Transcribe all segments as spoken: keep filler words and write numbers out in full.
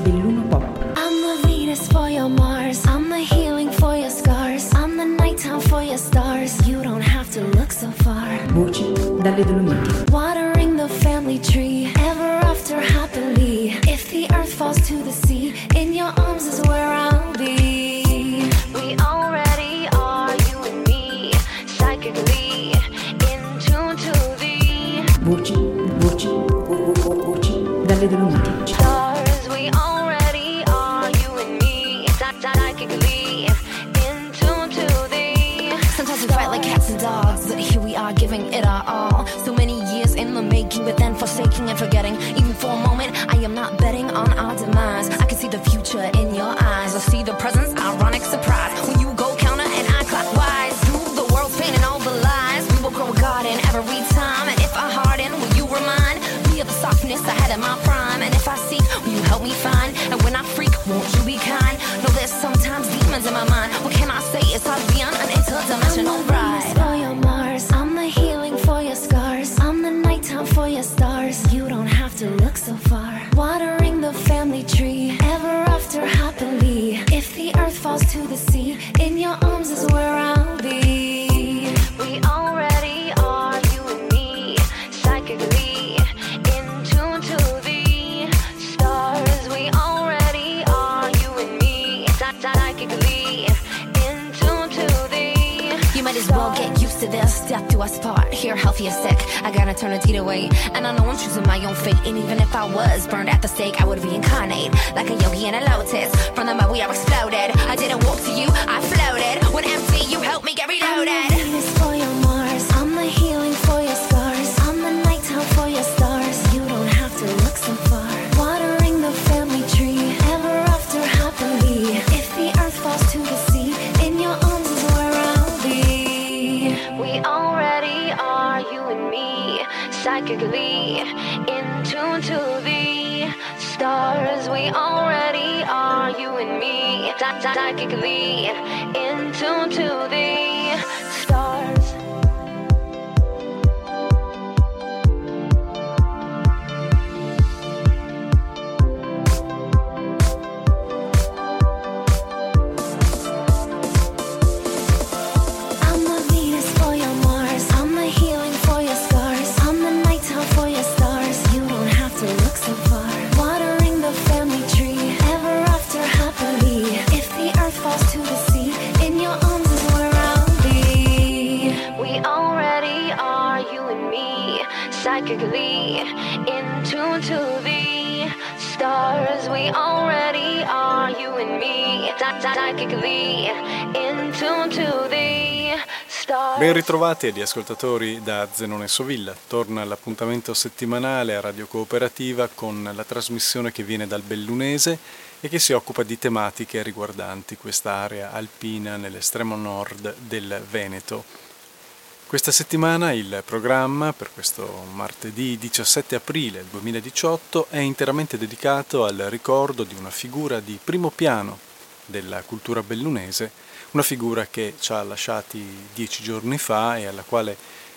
Belluno Pop. I'm the Venus for your Mars, I'm the healing for your scars, I'm the nighttime for your stars, you don't have to look so far. Voci dalle Dolomiti. Watering the family tree, ever after happily. If the earth falls to the sea, in your arms is where I'll be. We already are, you and me, psychically in tune to the Voci, voci, vo- vo- voci dalle Dolomiti. stars. We already are, you and me, psychically in tune to the. Sometimes we fight like cats and dogs, but here we are giving it our all. So many years in the making, but then forsaking and forgetting. Even for a moment, I am not betting on our demise. I can see the future in your eyes. I see the presence, ironic surprise. When you go counter and I clockwise, through the world's pain and all the lies, we will grow a garden every time. And if I harden, will you remind me of the softness I had in my prime? And if I seek, will you help me find? And when I freak, won't you be kind? Know there's sometimes demons in my mind. What can I say? It's hard to be on an interdimensional ride. For your Mars, I'm the healing for your scars, I'm the nighttime for your stars. You don't have to look so far. Watering the family tree, ever after happily. If the earth falls to the sea, in your arms is where I'll be. We already are, you and me, psychically in tune to the stars. We already are, you and me, psychically in tune to the. You might as well get used to this. Death do us part. Here, healthy or sick, I got eternity to wait. And I know I'm choosing my own fate. And even if I was burned at the stake, I would reincarnate like a yogi in a lotus. From the mud we are exploded. I didn't walk to you, I floated. When empty, you helped me get reloaded. I'm the Venus for your Mars, I'm the healing for your scars, I'm the nighttime for your stars. You don't have to look so far. Watering the family tree, ever after happily. If the earth falls to the sea, in your arms is where I'll be. We already are, you and me, psychically in tune to the stars. We already are, you and me, psychically in tune to the stars. I'm the Venus for your Mars, I'm the healing for your scars, I'm the nighttime for your stars. You don't have to look so far. Watering the family tree, ever after happily. If the earth falls to the sea, in your arms is where I'll be. We already are, you and me, psychically in tune to the stars. We already are, you and me, psychically in tune to the stars. Ben ritrovati agli ascoltatori da Zenone Sovilla. Torna l'appuntamento settimanale a Radio Cooperativa con la trasmissione che viene dal Bellunese e che si occupa di tematiche riguardanti quest'area alpina nell'estremo nord del Veneto. Questa settimana il programma per questo martedì diciassette aprile duemiladiciotto è interamente dedicato al ricordo di una figura di primo piano della cultura bellunese, una figura che ci ha lasciati dieci giorni fa e alla quale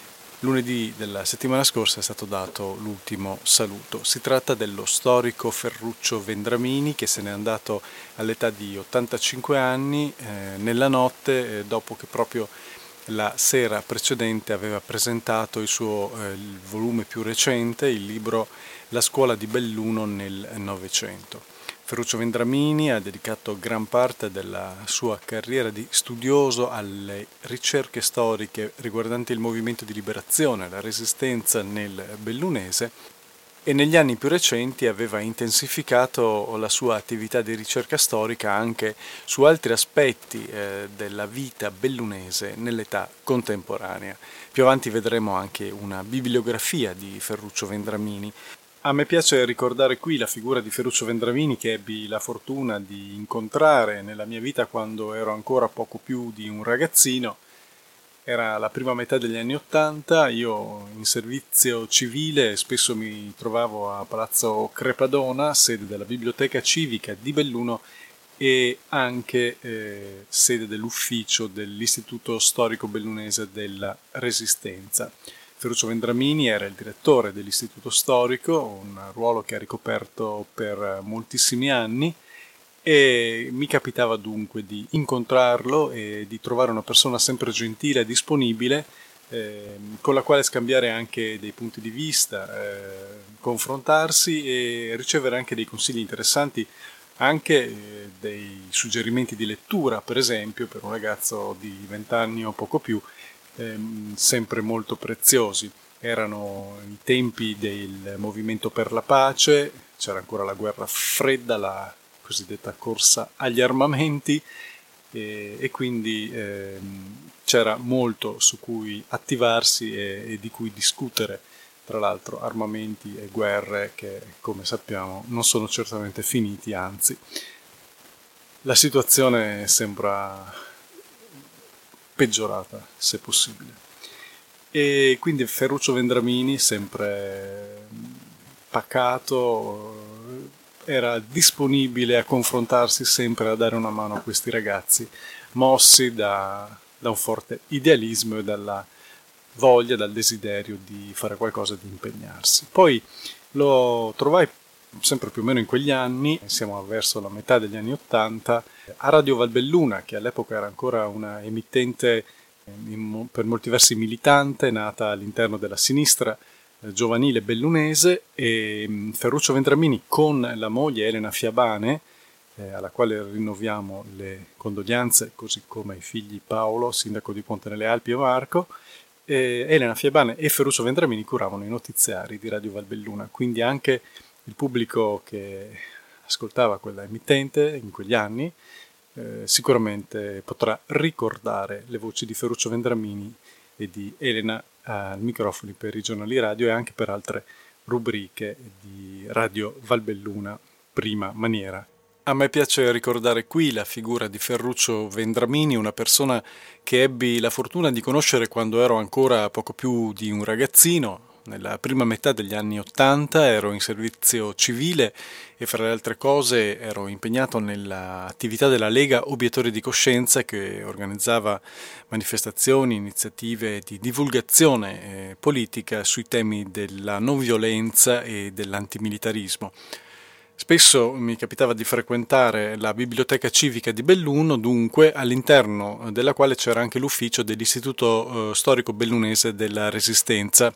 lunedì della settimana scorsa è stato dato l'ultimo saluto. Si tratta dello storico Ferruccio Vendramini, che se n'è andato all'età di ottantacinque anni eh, nella notte eh, dopo che proprio la sera precedente aveva presentato il suo eh, il volume più recente, il libro La scuola di Belluno nel Novecento. Ferruccio Vendramini ha dedicato gran parte della sua carriera di studioso alle ricerche storiche riguardanti il movimento di liberazione, la resistenza nel bellunese, e negli anni più recenti aveva intensificato la sua attività di ricerca storica anche su altri aspetti eh, della vita bellunese nell'età contemporanea. Più avanti vedremo anche una bibliografia di Ferruccio Vendramini. A me piace ricordare qui la figura di Ferruccio Vendramini, che ebbi la fortuna di incontrare nella mia vita quando ero ancora poco più di un ragazzino. Era la prima metà degli anni Ottanta, io in servizio civile spesso mi trovavo a Palazzo Crepadona, sede della Biblioteca Civica di Belluno e anche eh, sede dell'ufficio dell'Istituto Storico Bellunese della Resistenza. Ferruccio Vendramini era il direttore dell'Istituto Storico, un ruolo che ha ricoperto per moltissimi anni, e mi capitava dunque di incontrarlo e di trovare una persona sempre gentile e disponibile, eh, con la quale scambiare anche dei punti di vista, eh, confrontarsi e ricevere anche dei consigli interessanti, anche eh, dei suggerimenti di lettura, per esempio, per un ragazzo di vent'anni o poco più, ehm, sempre molto preziosi. Erano i tempi del movimento per la pace, c'era ancora la guerra fredda, la cosiddetta corsa agli armamenti, e, e quindi ehm, c'era molto su cui attivarsi e, e di cui discutere, tra l'altro armamenti e guerre che, come sappiamo, non sono certamente finiti, anzi la situazione sembra peggiorata, se possibile. E quindi Ferruccio Vendramini, sempre pacato, era disponibile a confrontarsi sempre, a dare una mano a questi ragazzi, mossi da, da un forte idealismo e dalla voglia, dal desiderio di fare qualcosa, di impegnarsi. Poi lo trovai sempre più o meno in quegli anni, siamo verso la metà degli anni Ottanta, a Radio Valbelluna, che all'epoca era ancora una emittente in, per molti versi militante, nata all'interno della sinistra giovanile bellunese, e Ferruccio Vendramini con la moglie Elena Fiabane, eh, alla quale rinnoviamo le condoglianze, così come ai figli Paolo, sindaco di Ponte nelle Alpi, e Marco, eh, Elena Fiabane e Ferruccio Vendramini curavano i notiziari di Radio Valbelluna, quindi anche il pubblico che ascoltava quella emittente in quegli anni eh, sicuramente potrà ricordare le voci di Ferruccio Vendramini e di Elena ai microfoni per i giornali radio e anche per altre rubriche di Radio Valbelluna, prima maniera. A me piace ricordare qui la figura di Ferruccio Vendramini, una persona che ebbi la fortuna di conoscere quando ero ancora poco più di un ragazzino. Nella prima metà degli anni Ottanta ero in servizio civile e, fra le altre cose, ero impegnato nell'attività della Lega Obiettori di Coscienza, che organizzava manifestazioni, iniziative di divulgazione eh, politica sui temi della non violenza e dell'antimilitarismo. Spesso mi capitava di frequentare la biblioteca civica di Belluno, dunque, all'interno della quale c'era anche l'ufficio dell'Istituto eh, Storico Bellunese della Resistenza,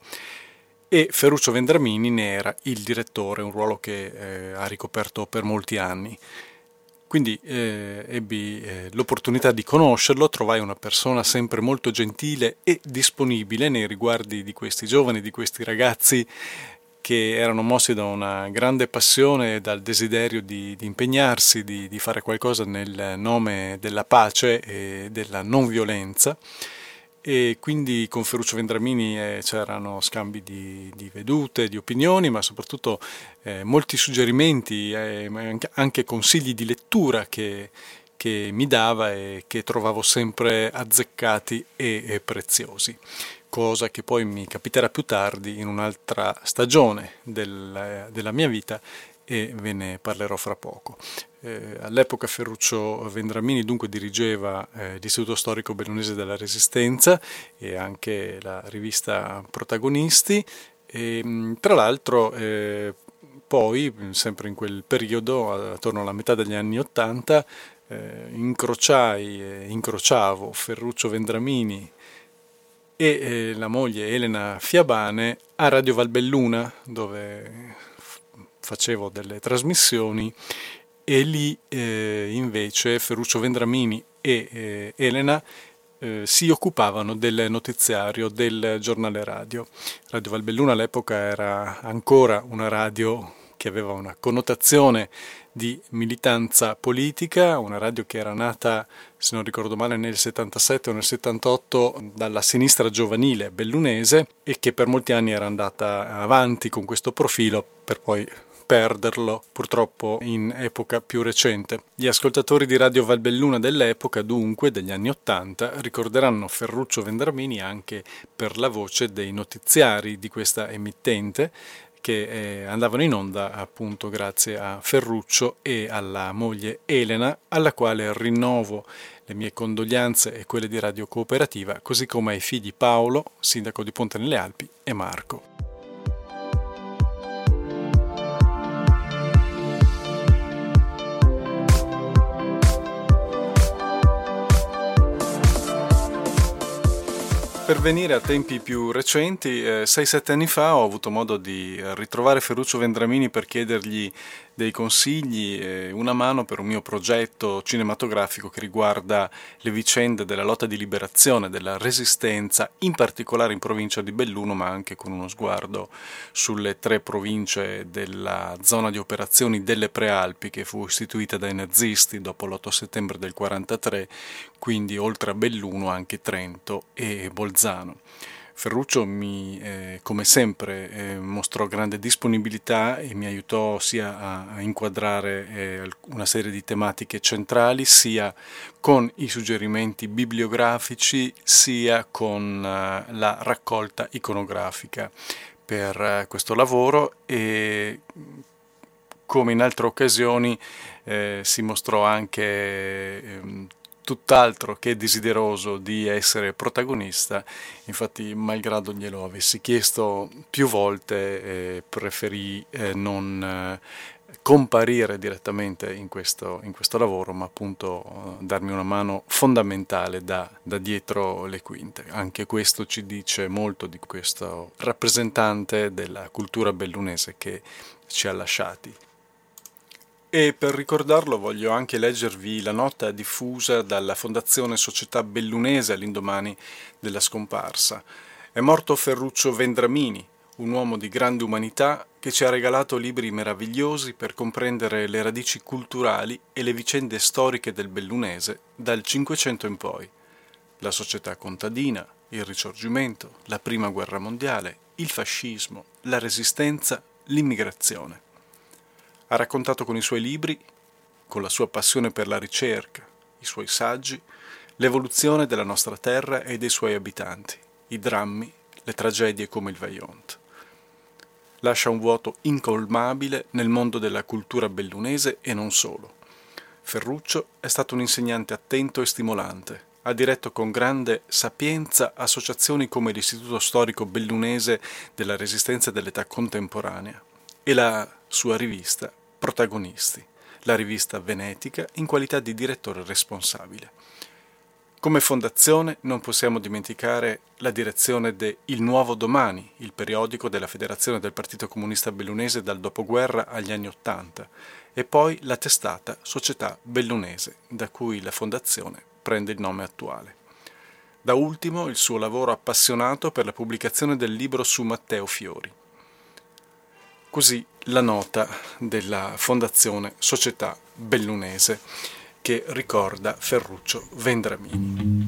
e Ferruccio Vendramini ne era il direttore, un ruolo che eh, ha ricoperto per molti anni. Quindi eh, ebbi eh, l'opportunità di conoscerlo, trovai una persona sempre molto gentile e disponibile nei riguardi di questi giovani, di questi ragazzi che erano mossi da una grande passione e dal desiderio di, di impegnarsi, di, di fare qualcosa nel nome della pace e della non violenza. E quindi con Ferruccio Vendramini eh, c'erano scambi di, di vedute, di opinioni, ma soprattutto eh, molti suggerimenti, eh, anche, anche consigli di lettura che, che mi dava e che trovavo sempre azzeccati e, e preziosi, cosa che poi mi capiterà più tardi in un'altra stagione del, della mia vita, e ve ne parlerò fra poco. Eh, all'epoca Ferruccio Vendramini dunque dirigeva eh, l'Istituto Storico Bellunese della Resistenza e anche la rivista Protagonisti, e tra l'altro eh, poi, sempre in quel periodo, attorno alla metà degli anni Ottanta, eh, incrociai e incrociavo Ferruccio Vendramini e eh, la moglie Elena Fiabane a Radio Valbelluna, dove facevo delle trasmissioni, e lì eh, invece Ferruccio Vendramini e eh, Elena eh, si occupavano del notiziario del giornale radio. Radio Valbelluna all'epoca era ancora una radio che aveva una connotazione di militanza politica, una radio che era nata, se non ricordo male, nel settantasette o nel settantotto dalla sinistra giovanile bellunese, e che per molti anni era andata avanti con questo profilo per poi perderlo purtroppo in epoca più recente. Gli ascoltatori di Radio Valbelluna dell'epoca, dunque degli anni Ottanta, ricorderanno Ferruccio Vendramini anche per la voce dei notiziari di questa emittente, che eh, andavano in onda appunto grazie a Ferruccio e alla moglie Elena, alla quale rinnovo le mie condoglianze e quelle di Radio Cooperativa, così come ai figli Paolo, sindaco di Ponte nelle Alpi, e Marco. Per venire a tempi più recenti, eh, sei sette anni fa ho avuto modo di ritrovare Ferruccio Vendramini per chiedergli dei consigli e una mano per un mio progetto cinematografico che riguarda le vicende della lotta di liberazione, della resistenza, in particolare in provincia di Belluno, ma anche con uno sguardo sulle tre province della zona di operazioni delle Prealpi che fu istituita dai nazisti dopo l'otto settembre del quarantatré, quindi oltre a Belluno anche Trento e Bolzano. Ferruccio mi, eh, come sempre, eh, mostrò grande disponibilità e mi aiutò sia a, a inquadrare eh, una serie di tematiche centrali, sia con i suggerimenti bibliografici, sia con eh, la raccolta iconografica per eh, questo lavoro e, come in altre occasioni, eh, si mostrò anche eh, tutt'altro che desideroso di essere protagonista. Infatti, malgrado glielo avessi chiesto più volte, eh, preferì eh, non eh, comparire direttamente in questo, in questo lavoro, ma appunto eh, darmi una mano fondamentale da, da dietro le quinte. Anche questo ci dice molto di questo rappresentante della cultura bellunese che ci ha lasciati. E per ricordarlo voglio anche leggervi la nota diffusa dalla Fondazione Società Bellunese all'indomani della scomparsa. È morto Ferruccio Vendramini, un uomo di grande umanità che ci ha regalato libri meravigliosi per comprendere le radici culturali e le vicende storiche del bellunese dal Cinquecento in poi. La società contadina, il Risorgimento, la Prima Guerra Mondiale, il fascismo, la Resistenza, l'immigrazione. Ha raccontato con i suoi libri, con la sua passione per la ricerca, i suoi saggi, l'evoluzione della nostra terra e dei suoi abitanti, i drammi, le tragedie come il Vajont. Lascia un vuoto incolmabile nel mondo della cultura bellunese e non solo. Ferruccio è stato un insegnante attento e stimolante. Ha diretto con grande sapienza associazioni come l'Istituto Storico Bellunese della Resistenza dell'Età Contemporanea e la sua rivista Protagonisti, la rivista venetica in qualità di direttore responsabile. Come fondazione non possiamo dimenticare la direzione de Il Nuovo Domani, il periodico della Federazione del Partito Comunista Bellunese dal dopoguerra agli anni Ottanta, e poi la testata Società Bellunese, da cui la fondazione prende il nome attuale. Da ultimo il suo lavoro appassionato per la pubblicazione del libro su Matteo Fiori. Così la nota della Fondazione Società Bellunese che ricorda Ferruccio Vendramini.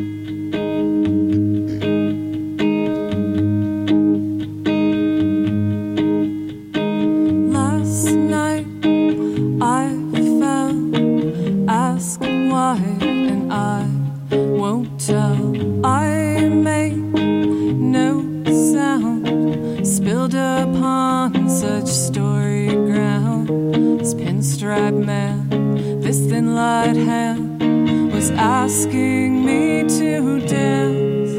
Last night I fell, ask why, and I won't tell. I made no sound, spilled upon such story ground. This pinstripe man, this thin light hand, was asking me to dance.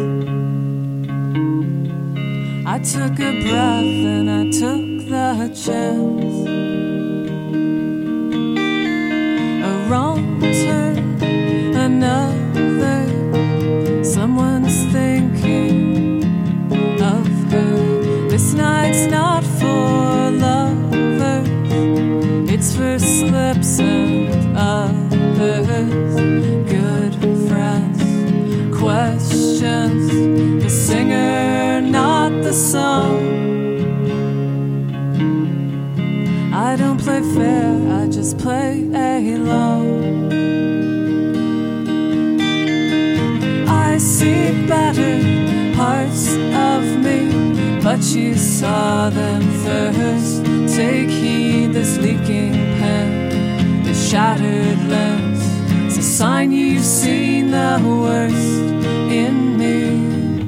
I took a breath and I took the chance. A wrong turn, another, someone's thinking of her. This night's not for lovers, it's for slips and others. Good friends, questions, the singer, not the song. I don't play fair, I just play along. I see better parts of me, but you saw them first. Take heed, this leaking pen, this shattered lens, it's a sign you've seen the worst in me.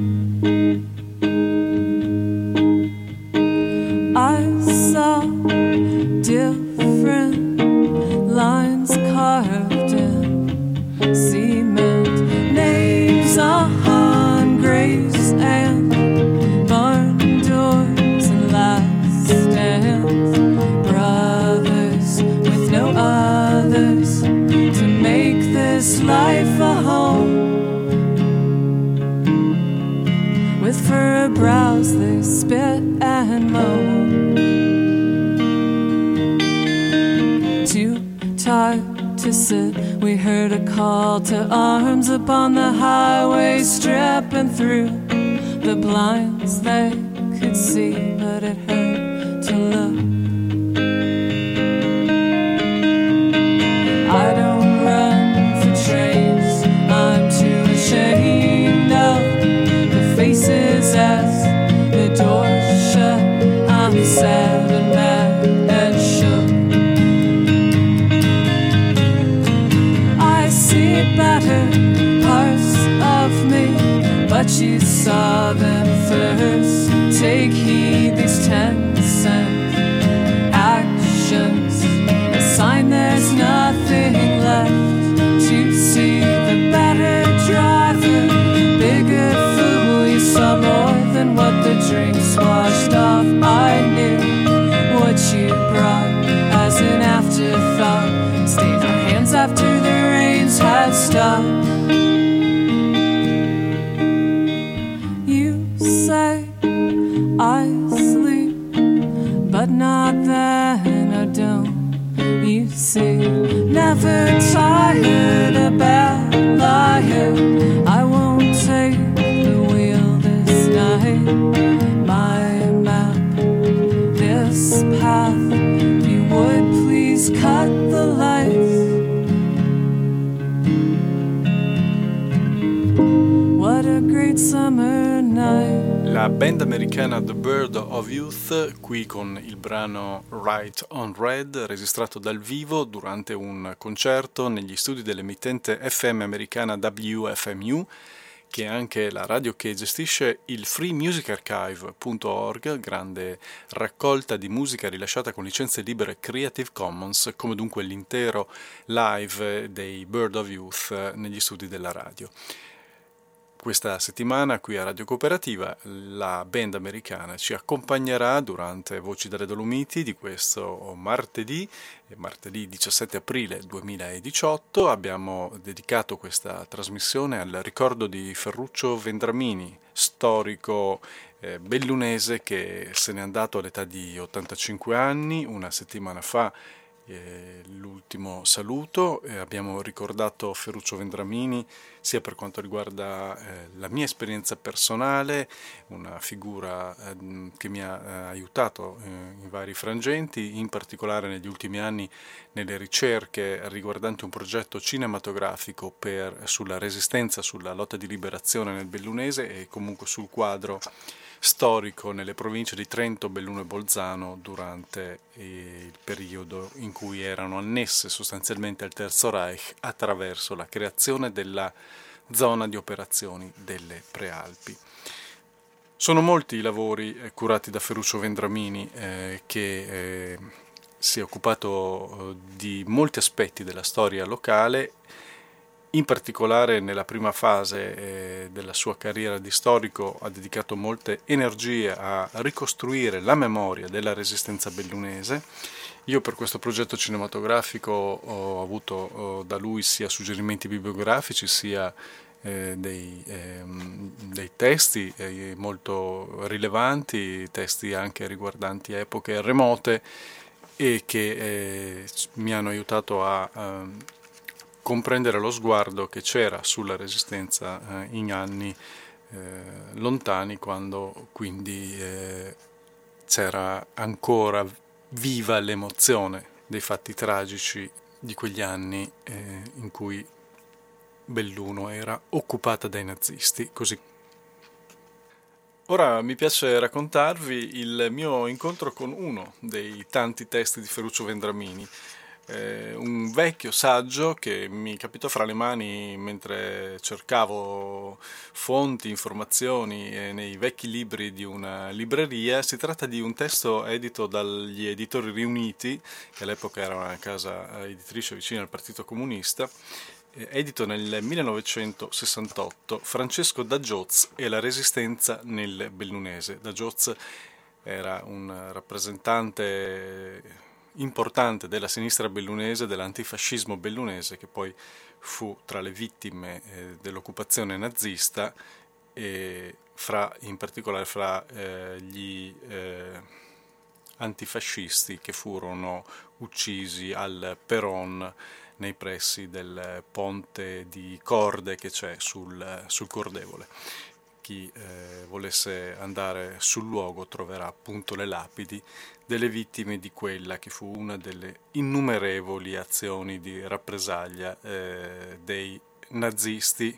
I saw different lines carved in cement, names on graves and barn with furrowed brows they spit and moan. Too tired to sit, we heard a call to arms upon the highway, stripping through the blinds they could see, but it hurt to look. I don't run for trains, I'm too ashamed of the faces as the doors shut. I'm sad and mad and shook. I see better parts of me, but you saw them first. Take heed, these ten cent actions, a sign there's nothing left to see. The better driver, bigger fool, you saw more than what the drinks washed off. I knew what you brought as an afterthought, stayed your hands after the rains had stopped. You say I sleep, but not then, I don't. You see, never tired, a bad liar. I won't take the wheel this night. My map, this path, you would please cut the lights. What a great summer night. La band americana The Bird of Youth, qui con il brano Right on Red, registrato dal vivo durante un concerto negli studi dell'emittente F M americana W F M U, che è anche la radio che gestisce il free music archive punto org, grande raccolta di musica rilasciata con licenze libere Creative Commons, come dunque l'intero live dei Bird of Youth negli studi della radio. Questa settimana qui a Radio Cooperativa la band americana ci accompagnerà durante Voci dalle Dolomiti di questo martedì, martedì diciassette aprile duemiladiciotto. Abbiamo dedicato questa trasmissione al ricordo di Ferruccio Vendramini, storico eh, bellunese che se n'è andato all'età di ottantacinque anni, una settimana fa. Eh, l'ultimo saluto, eh, abbiamo ricordato Ferruccio Vendramini sia per quanto riguarda eh, la mia esperienza personale, una figura eh, che mi ha eh, aiutato eh, in vari frangenti, in particolare negli ultimi anni nelle ricerche riguardanti un progetto cinematografico per, sulla resistenza, sulla lotta di liberazione nel Bellunese e comunque sul quadro storico nelle province di Trento, Belluno e Bolzano durante il periodo in cui erano annesse sostanzialmente al Terzo Reich attraverso la creazione della zona di operazioni delle Prealpi. Sono molti i lavori eh, curati da Ferruccio Vendramini eh, che eh, si è occupato eh, di molti aspetti della storia locale. In particolare nella prima fase eh, della sua carriera di storico ha dedicato molte energie a ricostruire la memoria della resistenza bellunese. Io per questo progetto cinematografico ho avuto oh, da lui sia suggerimenti bibliografici sia eh, dei, eh, dei testi eh, molto rilevanti, testi anche riguardanti epoche remote e che eh, mi hanno aiutato a... a comprendere lo sguardo che c'era sulla resistenza eh, in anni eh, lontani, quando quindi eh, c'era ancora viva l'emozione dei fatti tragici di quegli anni eh, in cui Belluno era occupata dai nazisti. Così. Ora mi piace raccontarvi il mio incontro con uno dei tanti testi di Ferruccio Vendramini. Eh, un vecchio saggio che mi capitò fra le mani mentre cercavo fonti, informazioni eh, nei vecchi libri di una libreria. Si tratta di un testo edito dagli Editori Riuniti, che all'epoca era una casa editrice vicina al Partito Comunista, eh, edito nel millenovecentosessantotto, Francesco D'Agioz e la resistenza nel Bellunese. D'Agioz era un rappresentante importante della sinistra bellunese, dell'antifascismo bellunese, che poi fu tra le vittime eh, dell'occupazione nazista e fra, in particolare fra eh, gli eh, antifascisti che furono uccisi al Peron nei pressi del ponte di corde che c'è sul, sul Cordevole. Chi eh, volesse andare sul luogo troverà appunto le lapidi delle vittime di quella che fu una delle innumerevoli azioni di rappresaglia eh, dei nazisti,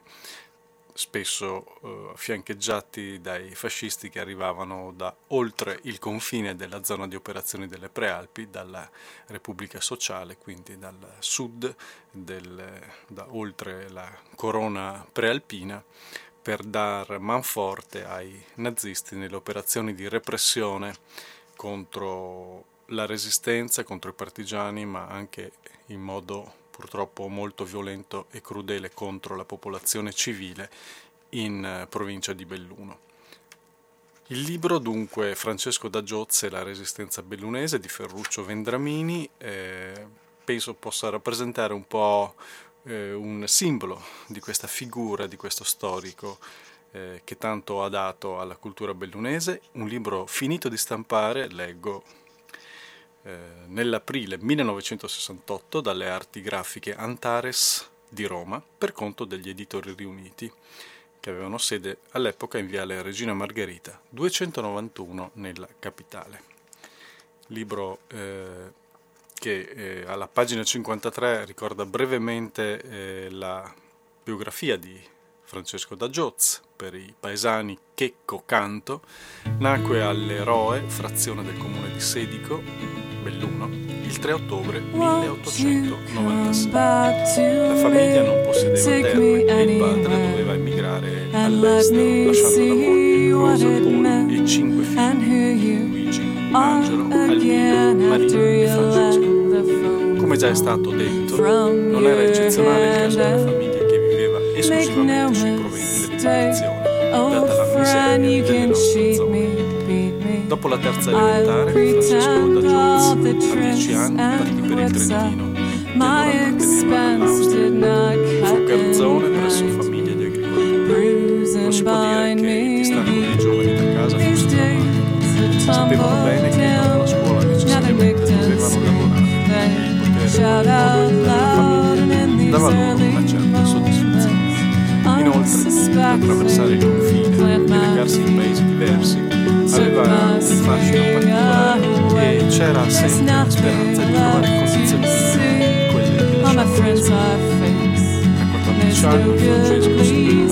spesso eh, fiancheggiati dai fascisti che arrivavano da oltre il confine della zona di operazioni delle Prealpi, dalla Repubblica Sociale, quindi dal sud, del, da oltre la corona prealpina, per dar manforte ai nazisti nelle operazioni di repressione contro la resistenza, contro i partigiani, ma anche in modo purtroppo molto violento e crudele contro la popolazione civile in provincia di Belluno. Il libro dunque Francesco da Giozze, La resistenza bellunese di Ferruccio Vendramini, eh, penso possa rappresentare un po' eh, un simbolo di questa figura, di questo storico eh, che tanto ha dato alla cultura bellunese. Un libro finito di stampare, leggo, eh, nell'aprile millenovecentosessantotto dalle arti grafiche Antares di Roma per conto degli editori riuniti, che avevano sede all'epoca in viale Regina Margherita duecentonovantuno nella capitale. Libro eh, che eh, alla pagina cinquantatré ricorda brevemente eh, la biografia di Francesco da Giozze. Per i paesani Checco Canto nacque all'Eroe, frazione del comune di Sedico, Belluno, il tre ottobre milleottocentonovantasei. La famiglia non possedeva terre e il padre doveva emigrare all'estero, lasciando la moglie Rosa Poli e cinque figli, Luigi, Angelo, Almiro, Marino e Francesco. Come già è stato detto, non era eccezionale il caso di una famiglia che viveva esclusivamente sui proventi dell'immigrazione, data la miseria delle nostre zone. Dopo la terza elementare, Francesco da Giozze, a dieci anni, partì per il Trentino, che allora apparteneva all'Austria. Fu garzone presso famiglie di agricoltori. Non si può dire che il distacco dei giovani da casa fosse drammatico. Sapevano bene che dopo la scuola necessariamente dovevano lavorare. Il potere della famiglia dava loro una certa soddisfazione. Inoltre, attraversare il confine e recarsi in paesi diversi aveva un fascino particolare e c'era sempre la speranza di trovare condizioni migliori di quelle che lasciavano le scuole. A quattordici anni Francesco seguì il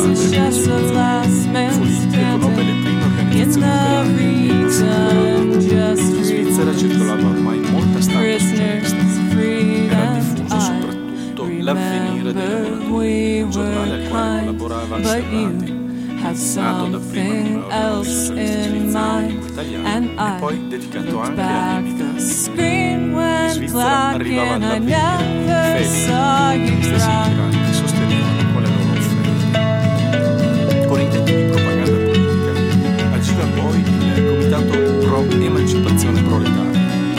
padre fu lì che conobbe le prime organizzazioni operai e massi. In Svizzera circolava ormai molta stampa socialista. Era diffuso soprattutto l'Avvenire dei lavoratori, un giornale al quale collaborava Serrati, nato dapprima come organo socialista svizzero in lingua italiana e poi dedicato anche agli immigranti. In Svizzera arrivava l'Avvenire, Fede, gli stessi migranti sostenevano quale loro offerte. Con intenti di propaganda politica agiva poi il Comitato Pro Emancipazione Proletaria.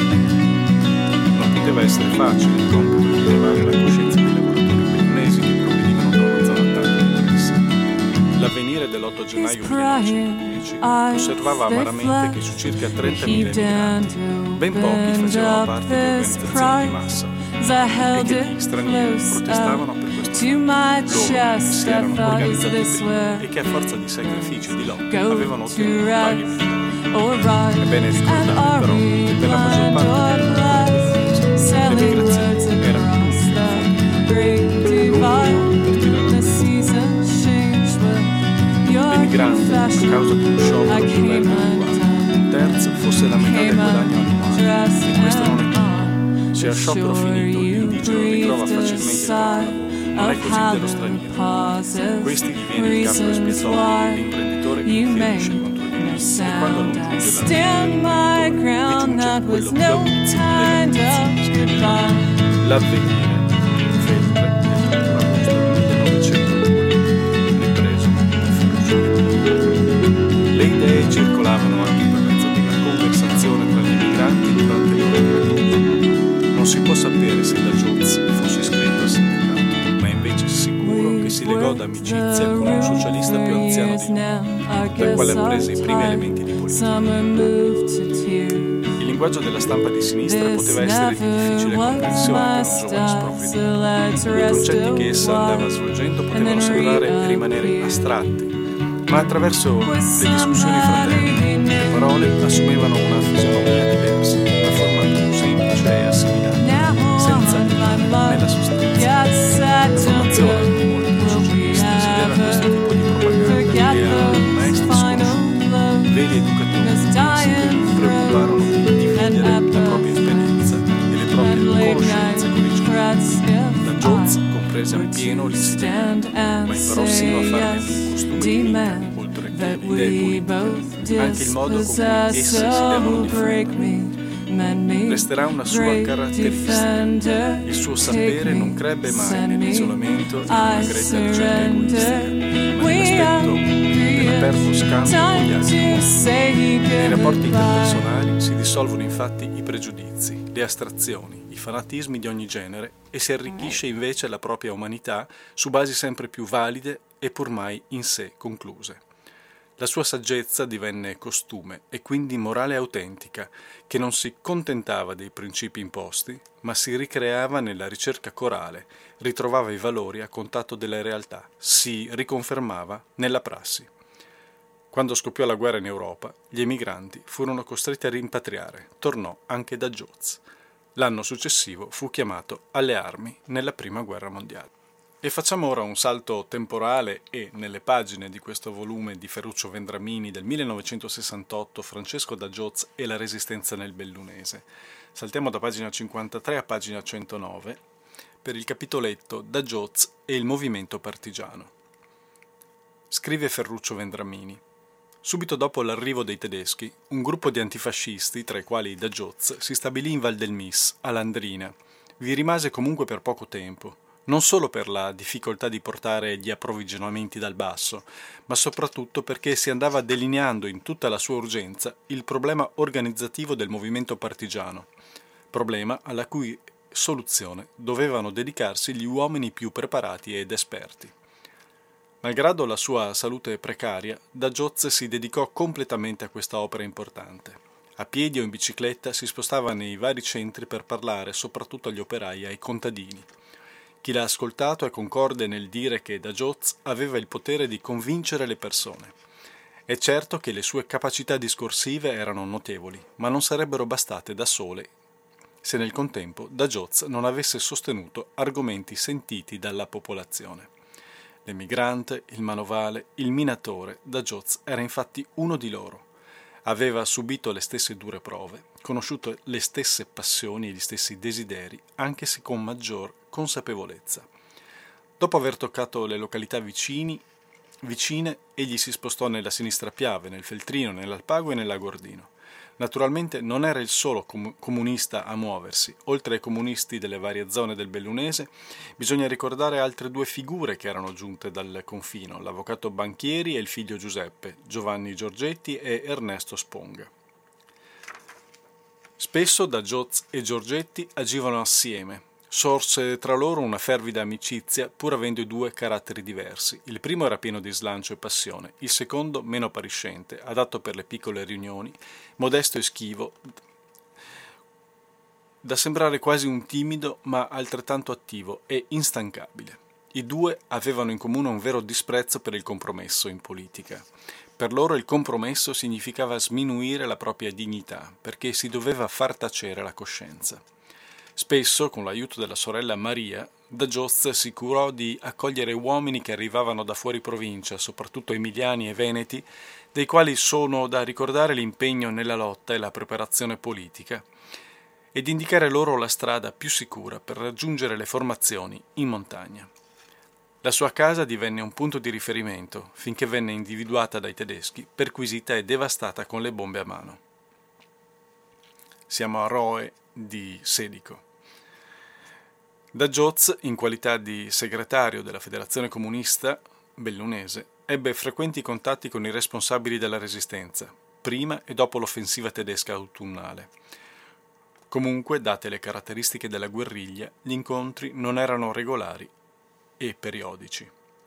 Non poteva essere facile il compito di elevare la coscienza dei lavoratori bellunesi che provenivano da una zona tanto depressa. L'Avvenire dell'otto gennaio millenovecentodieci osservava amaramente che su circa trentamila emigranti ben pochi facevano parte di organizzazioni di massa e che gli stranieri protestavano per questo. Loro si erano organizzati prima e che a forza di sacrifici e di lotte avevano ottenuto paghi migliori. È bene ricordare però che per la maggior parte dei lavoratori l'emigrazione era l'unico per tirare l'emigrante, a causa di uno sciopero del governo un terzo fosse la metà del guadagno annuale, e questo non è tutto. Se a sciopero finito l'indigeno ritrova facilmente il lavoro, non è così dello straniero. Questi diviene il capo espiatorio, l'imprenditore che infierisce contro di lui, e quando non giunge la giunge quello più abusivo delle condizioni. L'Avvenire, Feltre, le idee circolavano anche per mezzo di una conversazione tra gli emigranti durante le ore di raggiungimento. Non si può sapere se da Giozze fosse iscritto al sindacato, ma è invece sicuro che si legò d'amicizia con un socialista più anziano partigiano di Roma, dal quale ha preso i primi elementi di politica. Il linguaggio della stampa di sinistra poteva essere di difficile comprensione per un giovane sprovveduto. I concetti che essa andava svolgendo potevano sembrare e rimanere astratti, ma attraverso le discussioni fraterne le parole assumevano una fisionomia diversa, una forma più semplice e assimilata, senza nella sostanza. La formazione di molti socialisti si deve a questo tipo di propaganda e a maestri sconosciuti, veri educatori che si preoccuparono di dividere la propria esperienza e le proprie conoscenze con i giovani. La Joz comprese appieno l'insegnamento, ma imparò sino a farne un costume di vita, oltre che le idee politiche, anche il modo con cui esse si devono diffondere. Resterà una sua caratteristica. Il suo sapere non crebbe mai nell'isolamento e una gretta ricerca egoistica, ma nell'aspetto dell'aperto scambio con gli altri. Nei rapporti interpersonali si dissolvono infatti i pregiudizi, le astrazioni, i fanatismi di ogni genere e si arricchisce invece la propria umanità su basi sempre più valide e pur mai in sé concluse. La sua saggezza divenne costume e quindi morale autentica, che non si contentava dei principi imposti, ma si ricreava nella ricerca corale, ritrovava i valori a contatto della realtà, si riconfermava nella prassi. Quando scoppiò la guerra in Europa, gli emigranti furono costretti a rimpatriare, tornò anche da Joz. L'anno successivo fu chiamato alle armi nella Prima Guerra Mondiale. E facciamo ora un salto temporale e, nelle pagine di questo volume di Ferruccio Vendramini del millenovecentosessantotto, Francesco da Joz e la resistenza nel Bellunese. Saltiamo da pagina cinquantatré a pagina centonove per il capitoletto Da Joz e il movimento partigiano. Scrive Ferruccio Vendramini. Subito dopo l'arrivo dei tedeschi, un gruppo di antifascisti, tra i quali Da Joz, si stabilì in Val del Mis, a Landrina. Vi rimase comunque per poco tempo. Non solo per la difficoltà di portare gli approvvigionamenti dal basso, ma soprattutto perché si andava delineando in tutta la sua urgenza il problema organizzativo del movimento partigiano, problema alla cui soluzione dovevano dedicarsi gli uomini più preparati ed esperti. Malgrado la sua salute precaria, Da Joz si dedicò completamente a questa opera importante. A piedi o in bicicletta si spostava nei vari centri per parlare soprattutto agli operai e ai contadini. Chi l'ha ascoltato è concorde nel dire che Da Joz aveva il potere di convincere le persone. È certo che le sue capacità discorsive erano notevoli, ma non sarebbero bastate da sole se nel contempo Da Joz non avesse sostenuto argomenti sentiti dalla popolazione. L'emigrante, il manovale, il minatore, Da Joz era infatti uno di loro. Aveva subito le stesse dure prove, conosciuto le stesse passioni e gli stessi desideri, anche se con maggior consapevolezza. Dopo aver toccato le località vicini, vicine, egli si spostò nella sinistra Piave, nel Feltrino, nell'Alpago e nell'Agordino. Naturalmente non era il solo com- comunista a muoversi. Oltre ai comunisti delle varie zone del Bellunese, bisogna ricordare altre due figure che erano giunte dal confino, l'avvocato Banchieri e il figlio Giuseppe, Giovanni Giorgetti e Ernesto Sponga. Spesso Da Joz e Giorgetti agivano assieme. Sorse tra loro una fervida amicizia, pur avendo i due caratteri diversi. Il primo era pieno di slancio e passione, il secondo meno appariscente, adatto per le piccole riunioni, modesto e schivo, da sembrare quasi un timido ma altrettanto attivo e instancabile. I due avevano in comune un vero disprezzo per il compromesso in politica. Per loro il compromesso significava sminuire la propria dignità, perché si doveva far tacere la coscienza. Spesso, con l'aiuto della sorella Maria, Da Joz si curò di accogliere uomini che arrivavano da fuori provincia, soprattutto emiliani e veneti, dei quali sono da ricordare l'impegno nella lotta e la preparazione politica, ed indicare loro la strada più sicura per raggiungere le formazioni in montagna. La sua casa divenne un punto di riferimento, finché venne individuata dai tedeschi, perquisita e devastata con le bombe a mano. Siamo a Roe di Sedico. Da Joz, in qualità di segretario della Federazione Comunista Bellunese, ebbe frequenti contatti con i responsabili della Resistenza, prima e dopo l'offensiva tedesca autunnale. Comunque, date le caratteristiche della guerriglia, gli incontri non erano regolari e periodici.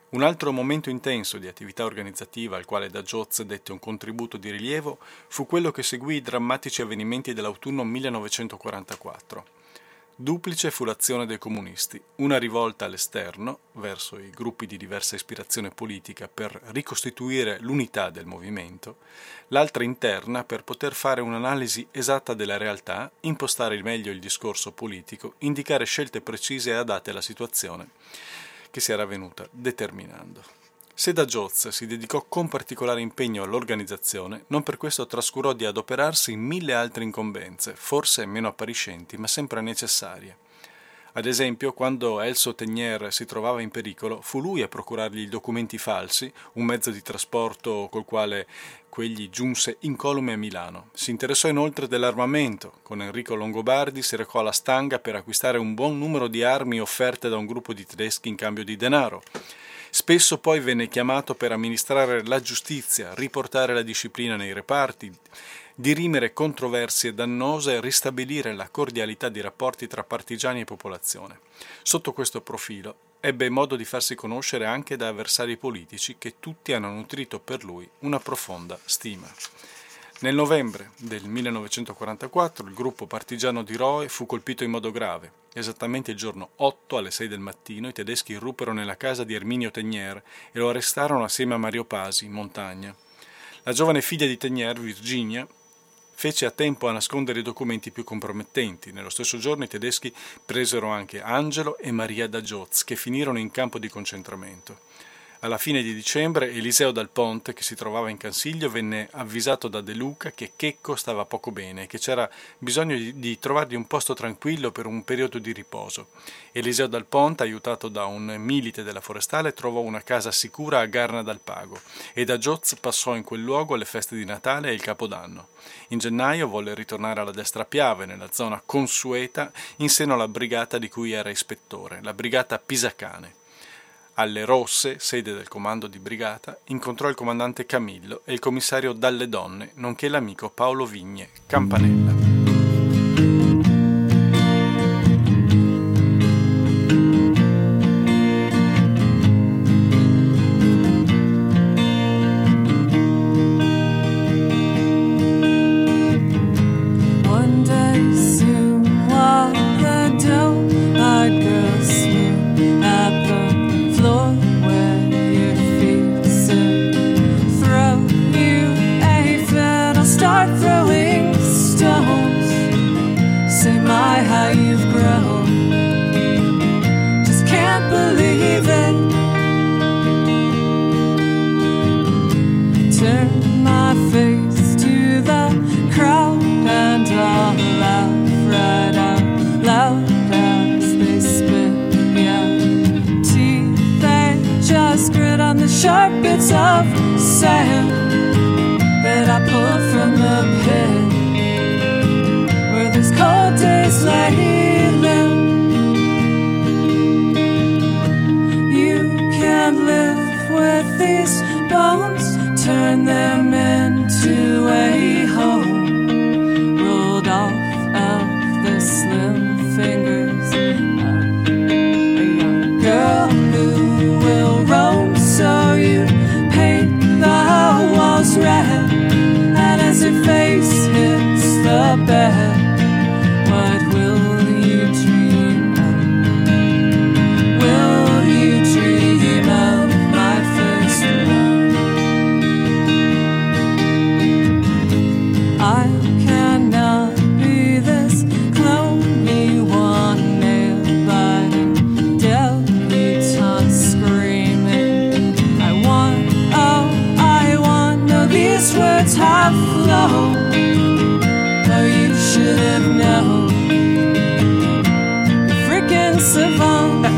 Un altro momento intenso di attività organizzativa al quale Da Joz dette un contributo di rilievo fu quello che seguì i drammatici avvenimenti dell'autunno millenovecentoquarantaquattro. Duplice fu l'azione dei comunisti, una rivolta all'esterno, verso i gruppi di diversa ispirazione politica per ricostituire l'unità del movimento, l'altra interna per poter fare un'analisi esatta della realtà, impostare meglio il discorso politico, indicare scelte precise e adatte alla situazione che si era venuta determinando. Se Da Joz si dedicò con particolare impegno all'organizzazione, non per questo trascurò di adoperarsi in mille altre incombenze, forse meno appariscenti, ma sempre necessarie. Ad esempio, quando Elso Tegnier si trovava in pericolo, fu lui a procurargli i documenti falsi, un mezzo di trasporto col quale quegli giunse incolume a Milano. Si interessò inoltre dell'armamento. Con Enrico Longobardi si recò alla Stanga per acquistare un buon numero di armi offerte da un gruppo di tedeschi in cambio di denaro. Spesso poi venne chiamato per amministrare la giustizia, riportare la disciplina nei reparti, dirimere controversie dannose e ristabilire la cordialità di rapporti tra partigiani e popolazione. Sotto questo profilo ebbe modo di farsi conoscere anche da avversari politici che tutti hanno nutrito per lui una profonda stima. Nel novembre del millenovecentoquarantaquattro il gruppo partigiano di Roe fu colpito in modo grave. Esattamente il giorno otto alle sei del mattino i tedeschi irruppero nella casa di Erminio Tegnier e lo arrestarono assieme a Mario Pasi in montagna. La giovane figlia di Tegnier, Virginia, fece a tempo a nascondere i documenti più compromettenti. Nello stesso giorno i tedeschi presero anche Angelo e Maria Da Joz, che finirono in campo di concentramento. Alla fine di dicembre Eliseo Dal Ponte, che si trovava in Cansiglio, venne avvisato da De Luca che Checco stava poco bene e che c'era bisogno di, di trovargli un posto tranquillo per un periodo di riposo. Eliseo Dal Ponte, aiutato da un milite della Forestale, trovò una casa sicura a Garna dal Pago e Da Joz passò in quel luogo alle feste di Natale e il Capodanno. In gennaio volle ritornare alla destra Piave, nella zona consueta, in seno alla brigata di cui era ispettore, la brigata Pisacane. Alle Rosse, sede del comando di brigata, incontrò il comandante Camillo e il commissario Dalle Donne, nonché l'amico Paolo Vigne Campanella. Sharp bits of sand that I pulled from the pit where these cold days lay limp. You can't live with these bones, turn them into a home rolled off of the slim fingers of a young girl who will roam. So you paint the walls red, and as your face hits the bed, what will you dream of? Will you dream of my first love? I cannot be this clone you want, nailed by the debutante screaming. These words have flown, though you should have known. Freaking savant.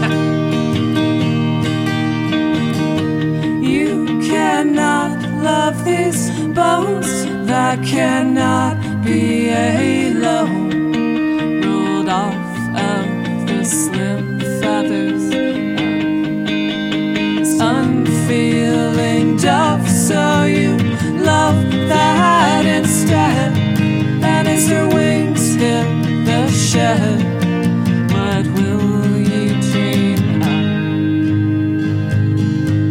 You cannot love these bones that cannot be alone, rolled off of the slim feathers of unfeeling dove. So you love that instead, and as her wings hit the shed, what will you dream of?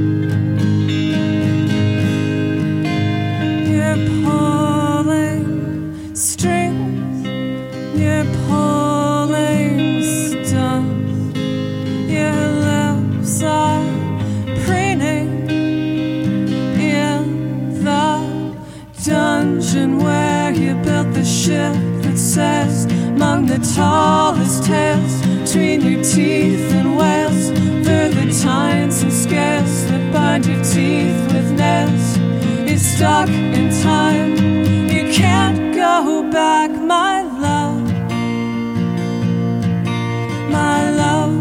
ship that sails among the tallest tales, between your teeth and whales, through the tines and scales that bind your teeth with nails. You're stuck in time, you can't go back, my love, my love.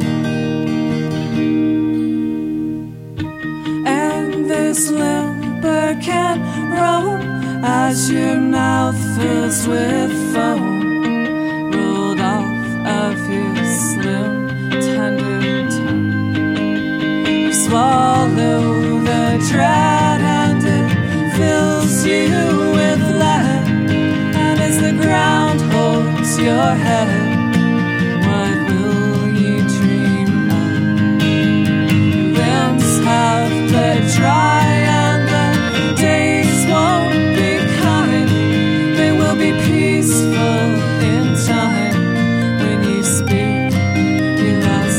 And this limber can roam as your mouth fills with foam, rolled off of your slim, tender tongue. You swallow the dread and it fills you with lead, and as the ground holds your head, what will you dream of? Your limbs have bled dry and the days won't be kind, they will be peaceful in time when you speak your last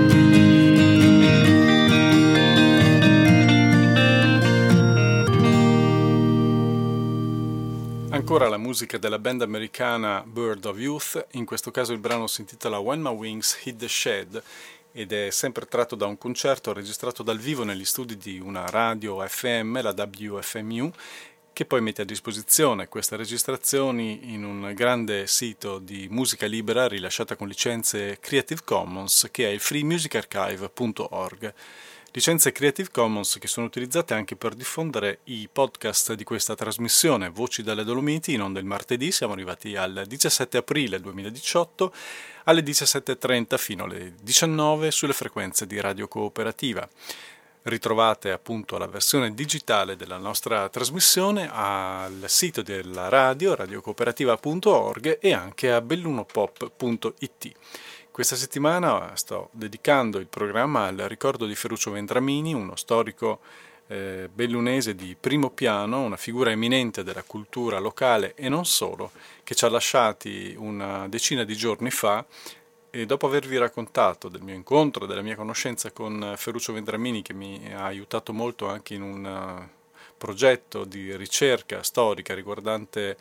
line. Ancora la musica della band americana Bird of Youth, in questo caso il brano si intitola When My Wings Hit the Shed ed è sempre tratto da un concerto registrato dal vivo negli studi di una radio F M, la W F M U, che poi mette a disposizione queste registrazioni in un grande sito di musica libera rilasciata con licenze Creative Commons, che è il free music archive punto org. Licenze Creative Commons che sono utilizzate anche per diffondere i podcast di questa trasmissione Voci dalle Dolomiti, in onda il martedì. Siamo arrivati al diciassette aprile duemiladiciotto alle diciassette e trenta fino alle diciannove sulle frequenze di Radio Cooperativa. Ritrovate appunto la versione digitale della nostra trasmissione al sito della radio, radio cooperativa punto org, e anche a bellunopop punto it. Questa settimana sto dedicando il programma al ricordo di Ferruccio Vendramini, uno storico eh, bellunese di primo piano, una figura eminente della cultura locale e non solo, che ci ha lasciati una decina di giorni fa. E dopo avervi raccontato del mio incontro, della mia conoscenza con Ferruccio Vendramini, che mi ha aiutato molto anche in un progetto di ricerca storica riguardante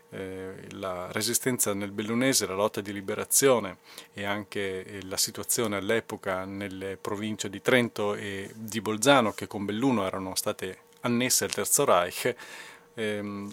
eh, la resistenza nel bellunese, la lotta di liberazione e anche la situazione all'epoca nelle province di Trento e di Bolzano, che con Belluno erano state annesse al Terzo Reich, ehm,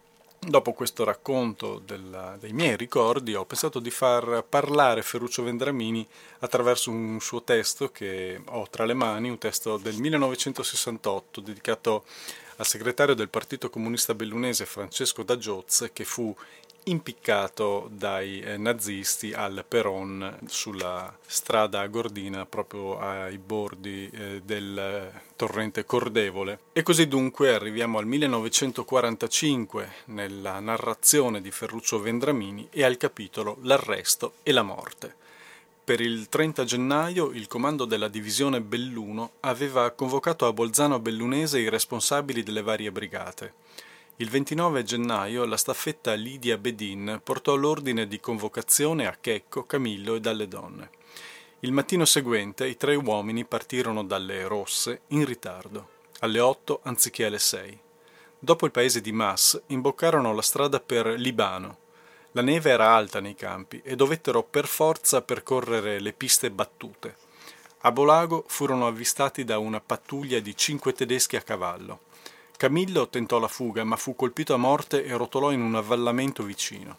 dopo questo racconto della, dei miei ricordi, ho pensato di far parlare Ferruccio Vendramini attraverso un suo testo che ho tra le mani, un testo del millenovecentosessantotto dedicato al segretario del Partito Comunista Bellunese Francesco D'Agioz, che fu impiccato dai eh, nazisti al Peron sulla strada Gordina, proprio ai bordi eh, del torrente Cordevole. E così dunque arriviamo al millenovecentoquarantacinque nella narrazione di Ferruccio Vendramini e al capitolo L'arresto e la morte. Per il trenta gennaio il comando della divisione Belluno aveva convocato a Bolzano Bellunese i responsabili delle varie brigate. Il ventinove gennaio la staffetta Lidia Bedin portò l'ordine di convocazione a Checco, Camillo e dalle donne. Il mattino seguente i tre uomini partirono dalle Rosse in ritardo, alle otto anziché alle sei. Dopo il paese di Mas imboccarono la strada per Libano. La neve era alta nei campi e dovettero per forza percorrere le piste battute. A Bolago furono avvistati da una pattuglia di cinque tedeschi a cavallo. Camillo tentò la fuga, ma fu colpito a morte e rotolò in un avvallamento vicino.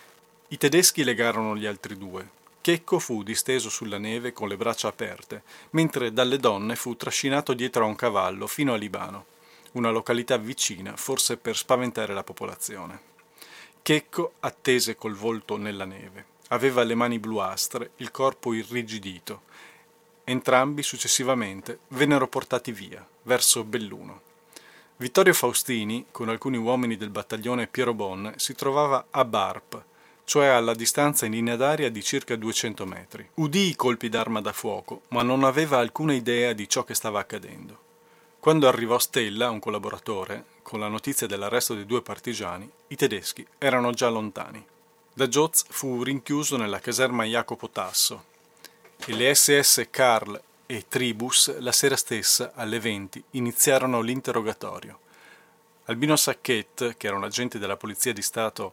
I tedeschi legarono gli altri due. Checco fu disteso sulla neve con le braccia aperte, mentre dalle donne fu trascinato dietro a un cavallo fino a Libano, una località vicina, forse per spaventare la popolazione. Checco attese col volto nella neve. Aveva le mani bluastre, il corpo irrigidito. Entrambi successivamente vennero portati via, verso Belluno. Vittorio Faustini, con alcuni uomini del battaglione Piero Bon, si trovava a Barp, cioè alla distanza in linea d'aria di circa duecento metri. Udì i colpi d'arma da fuoco, ma non aveva alcuna idea di ciò che stava accadendo. Quando arrivò Stella, un collaboratore, con la notizia dell'arresto dei due partigiani, i tedeschi erano già lontani. D'Agioz fu rinchiuso nella caserma Jacopo Tasso e le S S Karl e Tribus la sera stessa, alle venti, iniziarono l'interrogatorio. Albino Sacchet, che era un agente della Polizia di Stato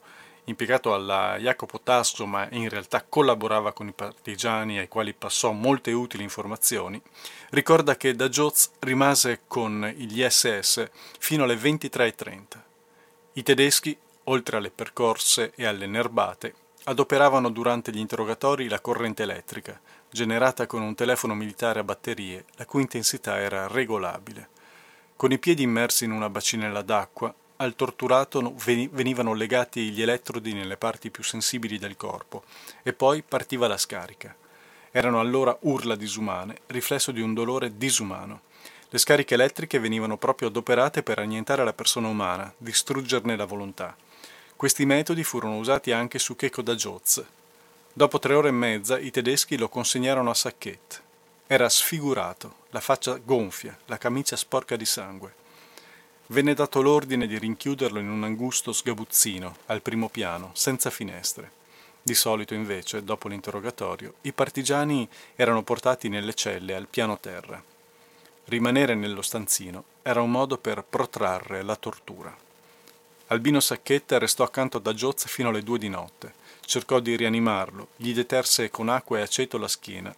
impiegato alla Jacopo Tasso ma in realtà collaborava con i partigiani ai quali passò molte utili informazioni, ricorda che Dagioz rimase con gli S S fino alle ventitré e trenta. I tedeschi, oltre alle percorse e alle nerbate, adoperavano durante gli interrogatori la corrente elettrica, generata con un telefono militare a batterie, la cui intensità era regolabile. Con i piedi immersi in una bacinella d'acqua, al torturato venivano legati gli elettrodi nelle parti più sensibili del corpo e poi partiva la scarica. Erano allora urla disumane, riflesso di un dolore disumano. Le scariche elettriche venivano proprio adoperate per annientare la persona umana, distruggerne la volontà. Questi metodi furono usati anche su Checco Dagioz. Dopo tre ore e mezza i tedeschi lo consegnarono a Sacquet. Era sfigurato, la faccia gonfia, la camicia sporca di sangue. Venne dato l'ordine di rinchiuderlo in un angusto sgabuzzino, al primo piano, senza finestre. Di solito, invece, dopo l'interrogatorio, i partigiani erano portati nelle celle al piano terra. Rimanere nello stanzino era un modo per protrarre la tortura. Albino Sacchetta restò accanto a Dagioz fino alle due di notte. Cercò di rianimarlo, gli deterse con acqua e aceto la schiena,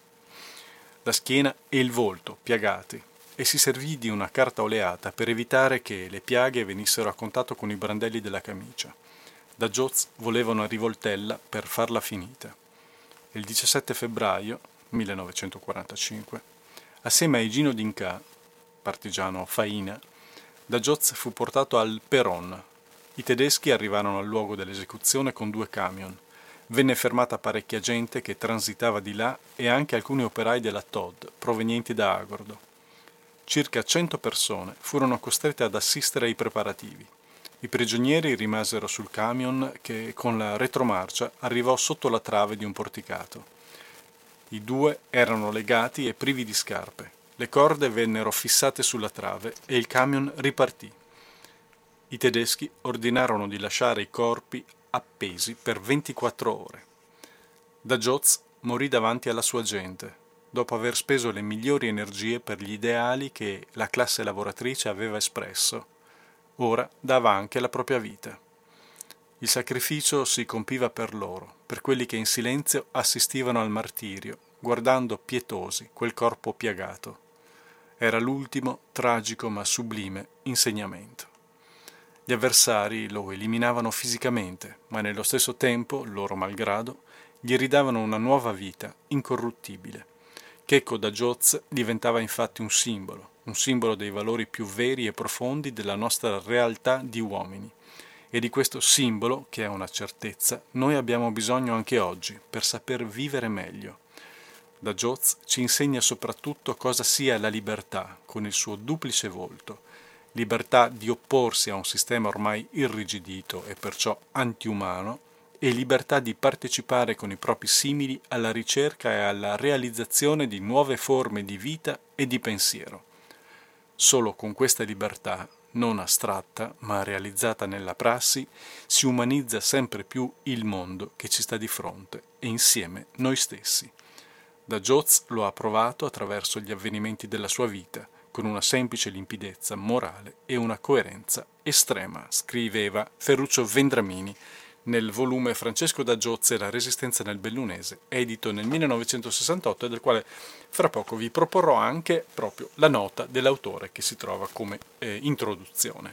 la schiena e il volto, piagati, e si servì di una carta oleata per evitare che le piaghe venissero a contatto con i brandelli della camicia. Dagioz voleva una rivoltella per farla finita. Il diciassette febbraio millenovecentoquarantacinque, assieme a Igino D'Inca, partigiano Faina, Dagioz fu portato al Peron. I tedeschi arrivarono al luogo dell'esecuzione con due camion. Venne fermata parecchia gente che transitava di là e anche alcuni operai della Todd provenienti da Agordo. Circa cento persone furono costrette ad assistere ai preparativi. I prigionieri rimasero sul camion che con la retromarcia arrivò sotto la trave di un porticato. I due erano legati e privi di scarpe. Le corde vennero fissate sulla trave e il camion ripartì. I tedeschi ordinarono di lasciare i corpi appesi per ventiquattro ore. Dagioz morì davanti alla sua gente, dopo aver speso le migliori energie per gli ideali che la classe lavoratrice aveva espresso. Ora dava anche la propria vita. Il sacrificio si compiva per loro, per quelli che in silenzio assistivano al martirio, guardando pietosi quel corpo piagato. Era l'ultimo, tragico ma sublime, insegnamento. Gli avversari lo eliminavano fisicamente, ma nello stesso tempo, loro malgrado, gli ridavano una nuova vita, incorruttibile. Checco Dagioz diventava infatti un simbolo, un simbolo dei valori più veri e profondi della nostra realtà di uomini. E di questo simbolo, che è una certezza, noi abbiamo bisogno anche oggi, per saper vivere meglio. Dagioz ci insegna soprattutto cosa sia la libertà, con il suo duplice volto, libertà di opporsi a un sistema ormai irrigidito e perciò antiumano, e libertà di partecipare con i propri simili alla ricerca e alla realizzazione di nuove forme di vita e di pensiero. Solo con questa libertà, non astratta ma realizzata nella prassi, si umanizza sempre più il mondo che ci sta di fronte e insieme noi stessi. Dagioz lo ha provato attraverso gli avvenimenti della sua vita, con una semplice limpidezza morale e una coerenza estrema, scriveva Ferruccio Vendramini nel volume Francesco Dagioz e la Resistenza nel Bellunese, edito nel millenovecentosessantotto, e del quale fra poco vi proporrò anche proprio la nota dell'autore che si trova come eh, introduzione.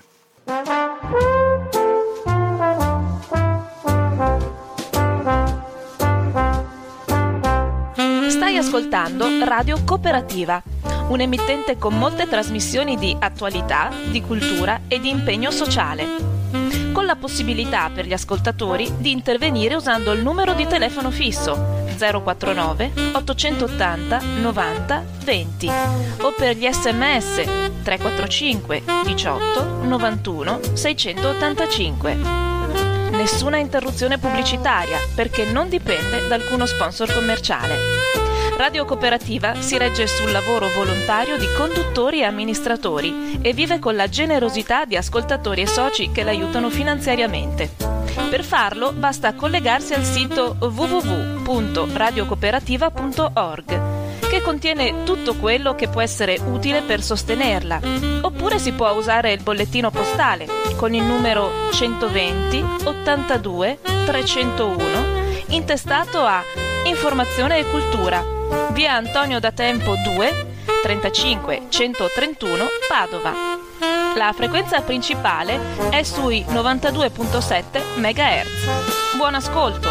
Stai ascoltando Radio Cooperativa, un emittente con molte trasmissioni di attualità, di cultura e di impegno sociale, con la possibilità per gli ascoltatori di intervenire usando il numero di telefono fisso zero quattro nove ottocentottanta novanta venti o per gli sms tre quattro cinque diciotto novantuno seicentottantacinque. Nessuna interruzione pubblicitaria perché non dipende da alcuno sponsor commerciale. Radio Cooperativa si regge sul lavoro volontario di conduttori e amministratori e vive con la generosità di ascoltatori e soci che l'aiutano finanziariamente. Per farlo basta collegarsi al sito w w w punto radiocooperativa punto org, che contiene tutto quello che può essere utile per sostenerla. Oppure si può usare il bollettino postale con il numero centoventi ottantadue trecentouno intestato a Informazione e Cultura, via Antonio da Tempo due, trentacinque centotrentuno Padova. La frequenza principale è sui novantadue virgola sette megahertz. Buon ascolto!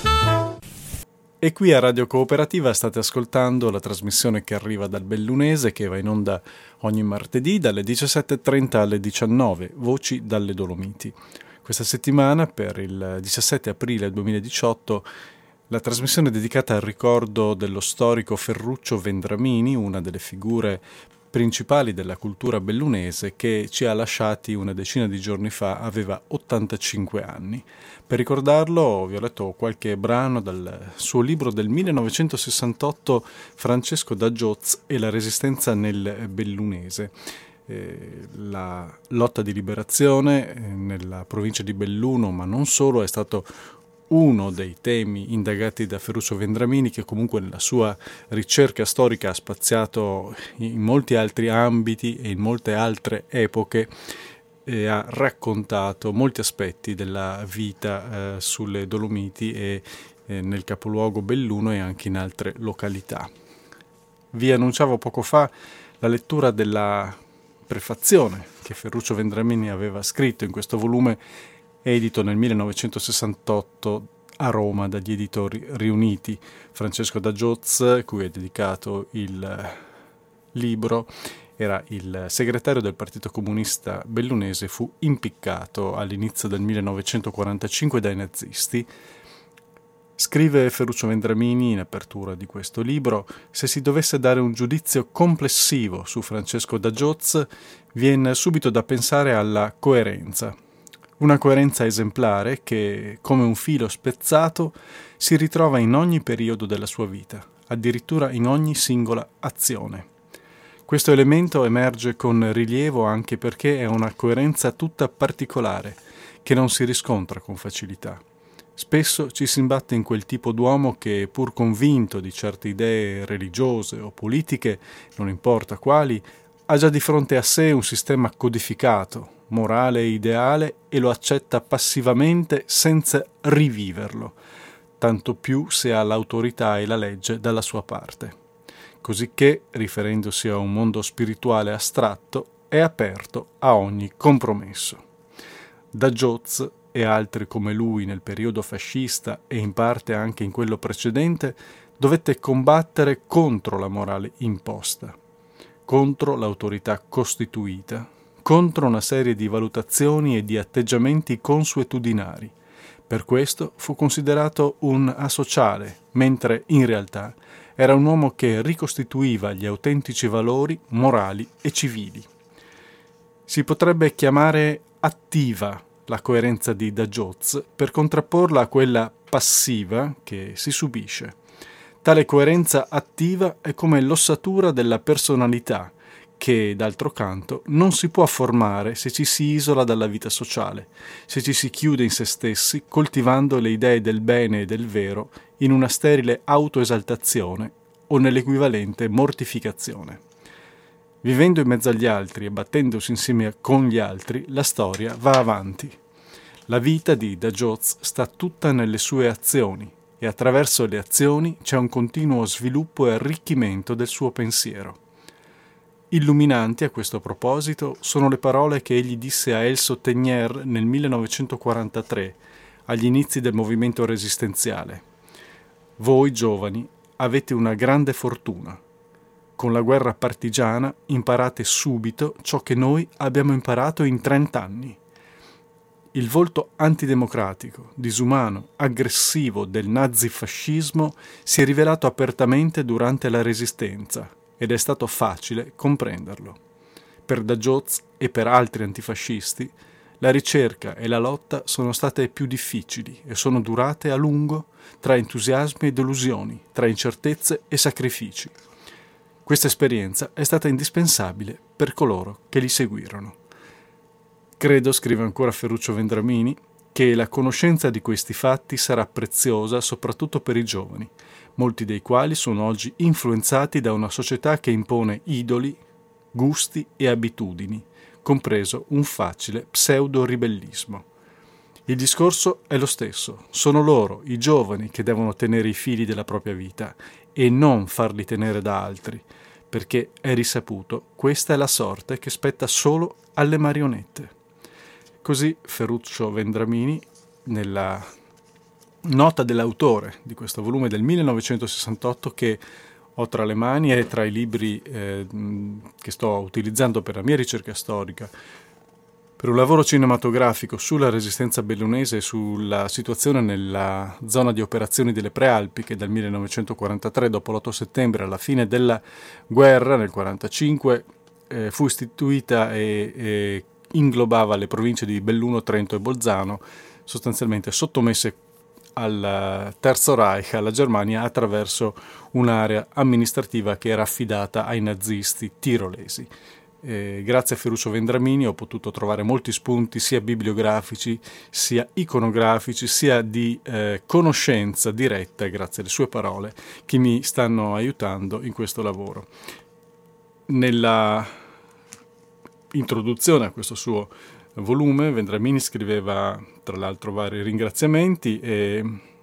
E qui a Radio Cooperativa state ascoltando la trasmissione che arriva dal Bellunese, che va in onda ogni martedì dalle diciassette e trenta alle diciannove, Voci dalle Dolomiti. Questa settimana, per il diciassette aprile duemiladiciotto, la trasmissione è dedicata al ricordo dello storico Ferruccio Vendramini, una delle figure principali della cultura bellunese, che ci ha lasciati una decina di giorni fa, aveva ottantacinque anni. Per ricordarlo vi ho letto qualche brano dal suo libro del millenovecentosessantotto, Francesco da Gioz e la resistenza nel Bellunese. Eh, la lotta di liberazione eh, nella provincia di Belluno, ma non solo, è stato uno dei temi indagati da Ferruccio Vendramini, che comunque nella sua ricerca storica ha spaziato in molti altri ambiti e in molte altre epoche e ha raccontato molti aspetti della vita eh, sulle Dolomiti e eh, nel capoluogo Belluno e anche in altre località. Vi annunciavo poco fa la lettura della prefazione che Ferruccio Vendramini aveva scritto in questo volume edito nel millenovecentosessantotto a Roma dagli editori riuniti. Francesco da Gioz, cui è dedicato il libro, era il segretario del Partito Comunista Bellunese, fu impiccato all'inizio del millenovecentoquarantacinque dai nazisti. Scrive Ferruccio Vendramini in apertura di questo libro: se si dovesse dare un giudizio complessivo su Francesco da Gioz, viene subito da pensare alla coerenza. Una coerenza esemplare che, come un filo spezzato, si ritrova in ogni periodo della sua vita, addirittura in ogni singola azione. Questo elemento emerge con rilievo anche perché è una coerenza tutta particolare, che non si riscontra con facilità. Spesso ci si imbatte in quel tipo d'uomo che, pur convinto di certe idee religiose o politiche, non importa quali, ha già di fronte a sé un sistema codificato, morale e ideale, e lo accetta passivamente senza riviverlo, tanto più se ha l'autorità e la legge dalla sua parte. Cosicché, riferendosi a un mondo spirituale astratto, è aperto a ogni compromesso. Da Gioz e altri come lui nel periodo fascista e in parte anche in quello precedente dovette combattere contro la morale imposta, contro l'autorità costituita, contro una serie di valutazioni e di atteggiamenti consuetudinari. Per questo fu considerato un asociale, mentre in realtà era un uomo che ricostituiva gli autentici valori morali e civili. Si potrebbe chiamare attiva la coerenza di da Gioz per contrapporla a quella passiva che si subisce. Tale coerenza attiva è come l'ossatura della personalità, che, d'altro canto, non si può formare se ci si isola dalla vita sociale, se ci si chiude in se stessi, coltivando le idee del bene e del vero in una sterile autoesaltazione o nell'equivalente mortificazione. Vivendo in mezzo agli altri e battendosi insieme con gli altri, la storia va avanti. La vita di da Gioz sta tutta nelle sue azioni e attraverso le azioni c'è un continuo sviluppo e arricchimento del suo pensiero. Illuminanti a questo proposito sono le parole che egli disse a Elso Tegner nel millenovecentoquarantatré, agli inizi del movimento resistenziale. Voi, giovani, avete una grande fortuna. Con la guerra partigiana imparate subito ciò che noi abbiamo imparato in trent'anni. Il volto antidemocratico, disumano, aggressivo del nazifascismo si è rivelato apertamente durante la Resistenza ed è stato facile comprenderlo. Per da Gioz e per altri antifascisti la ricerca e la lotta sono state più difficili e sono durate a lungo tra entusiasmi e delusioni, tra incertezze e sacrifici. Questa esperienza è stata indispensabile per coloro che li seguirono. Credo, scrive ancora Ferruccio Vendramini, che la conoscenza di questi fatti sarà preziosa soprattutto per i giovani, molti dei quali sono oggi influenzati da una società che impone idoli, gusti e abitudini, compreso un facile pseudo-ribellismo. Il discorso è lo stesso, sono loro, i giovani, che devono tenere i fili della propria vita e non farli tenere da altri, perché è risaputo, questa è la sorte che spetta solo alle marionette. Così Ferruccio Vendramini, nella nota dell'autore di questo volume del millenovecentosessantotto che ho tra le mani e tra i libri eh, che sto utilizzando per la mia ricerca storica, per un lavoro cinematografico sulla resistenza bellunese e sulla situazione nella zona di operazioni delle Prealpi, che dal millenovecentoquarantatré, dopo l'otto settembre, alla fine della guerra, nel millenovecentoquarantacinque, eh, fu istituita e, e inglobava le province di Belluno, Trento e Bolzano, sostanzialmente sottomesse al Terzo Reich, alla Germania, attraverso un'area amministrativa che era affidata ai nazisti tirolesi. Eh, grazie a Ferruccio Vendramini ho potuto trovare molti spunti sia bibliografici, sia iconografici, sia di eh, conoscenza diretta, grazie alle sue parole, che mi stanno aiutando in questo lavoro. Nella introduzione a questo suo volume Vendramini scriveva tra l'altro vari ringraziamenti e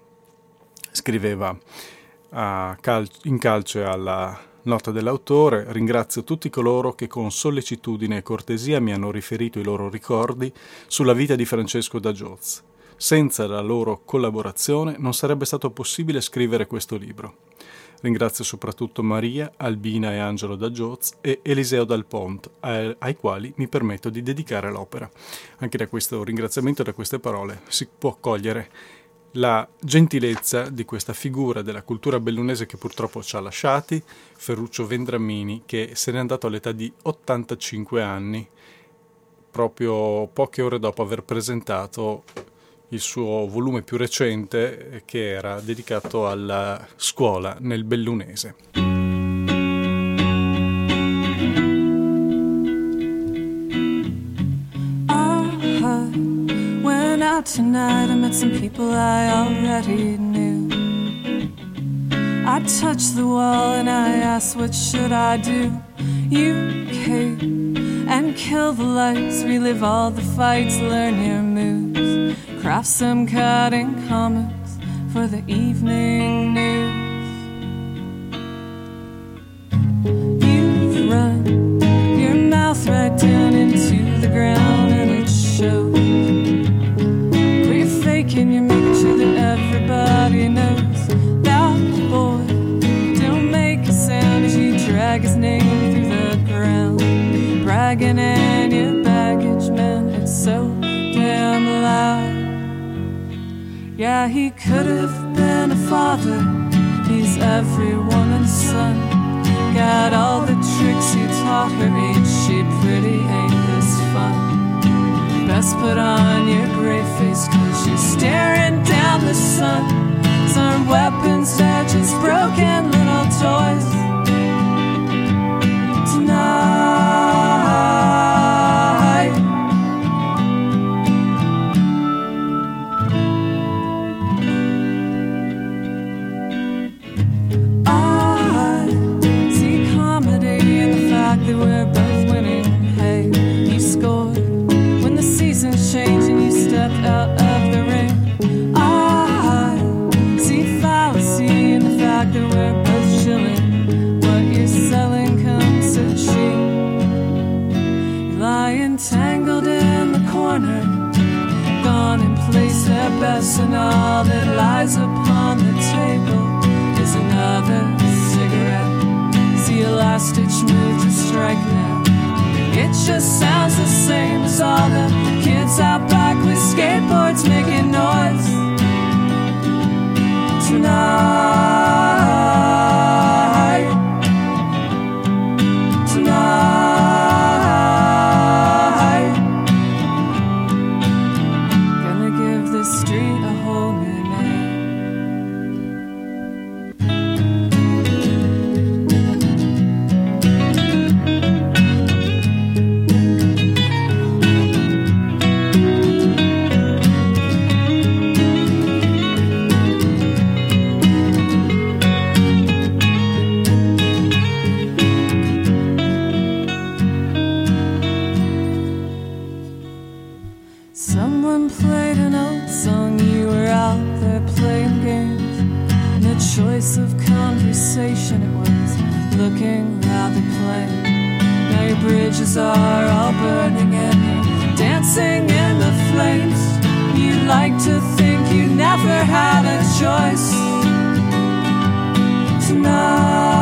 scriveva a cal- in calce alla nota dell'autore: ringrazio tutti coloro che con sollecitudine e cortesia mi hanno riferito i loro ricordi sulla vita di Francesco da Gioz. Senza la loro collaborazione non sarebbe stato possibile scrivere questo libro. Ringrazio soprattutto Maria, Albina e Angelo da Gioz e Eliseo Dal Pont, ai quali mi permetto di dedicare l'opera. Anche da questo ringraziamento e da queste parole si può cogliere la gentilezza di questa figura della cultura bellunese che purtroppo ci ha lasciati, Ferruccio Vendramini, che se n'è andato all'età di ottantacinque anni, proprio poche ore dopo aver presentato il suo volume più recente, che era dedicato alla scuola nel bellunese. Out tonight, I met some people I already knew. I touched the wall and I asked, what should I do? You came and kill the lights, relive all the fights, learn your moves, craft some cutting comments for the evening news. You run your mouth right down into the ground and it shows. And you're making sure that everybody knows that boy don't make a sound as you drag his name through the ground, bragging in your baggage, man, it's so damn loud. Yeah, he could have been a father, he's every woman's son, got all the tricks you taught her, ain't she pretty, ain't this fun? Best put on your brave face, cause you're staring down the sun. These aren't weapons, they're just broken little toys. Tonight I see comedy in the fact that we're both winning. Hey, you scored seasons change and you stepped out of the ring. I see fallacy in the fact that we're both chilling. What you're selling comes so cheap. You lie entangled in the corner, gone and placed their best, and all that lies upon the table is another cigarette. See a last ditch move to strike now. It just sounds the same as all the kids out back with skateboards making noise. Tonight, tonight, gonna give this street a whole new name. choice of conversation, it was looking rather plain. Now your bridges are all burning and you're dancing in the flames. You like to think you never had a choice. Tonight,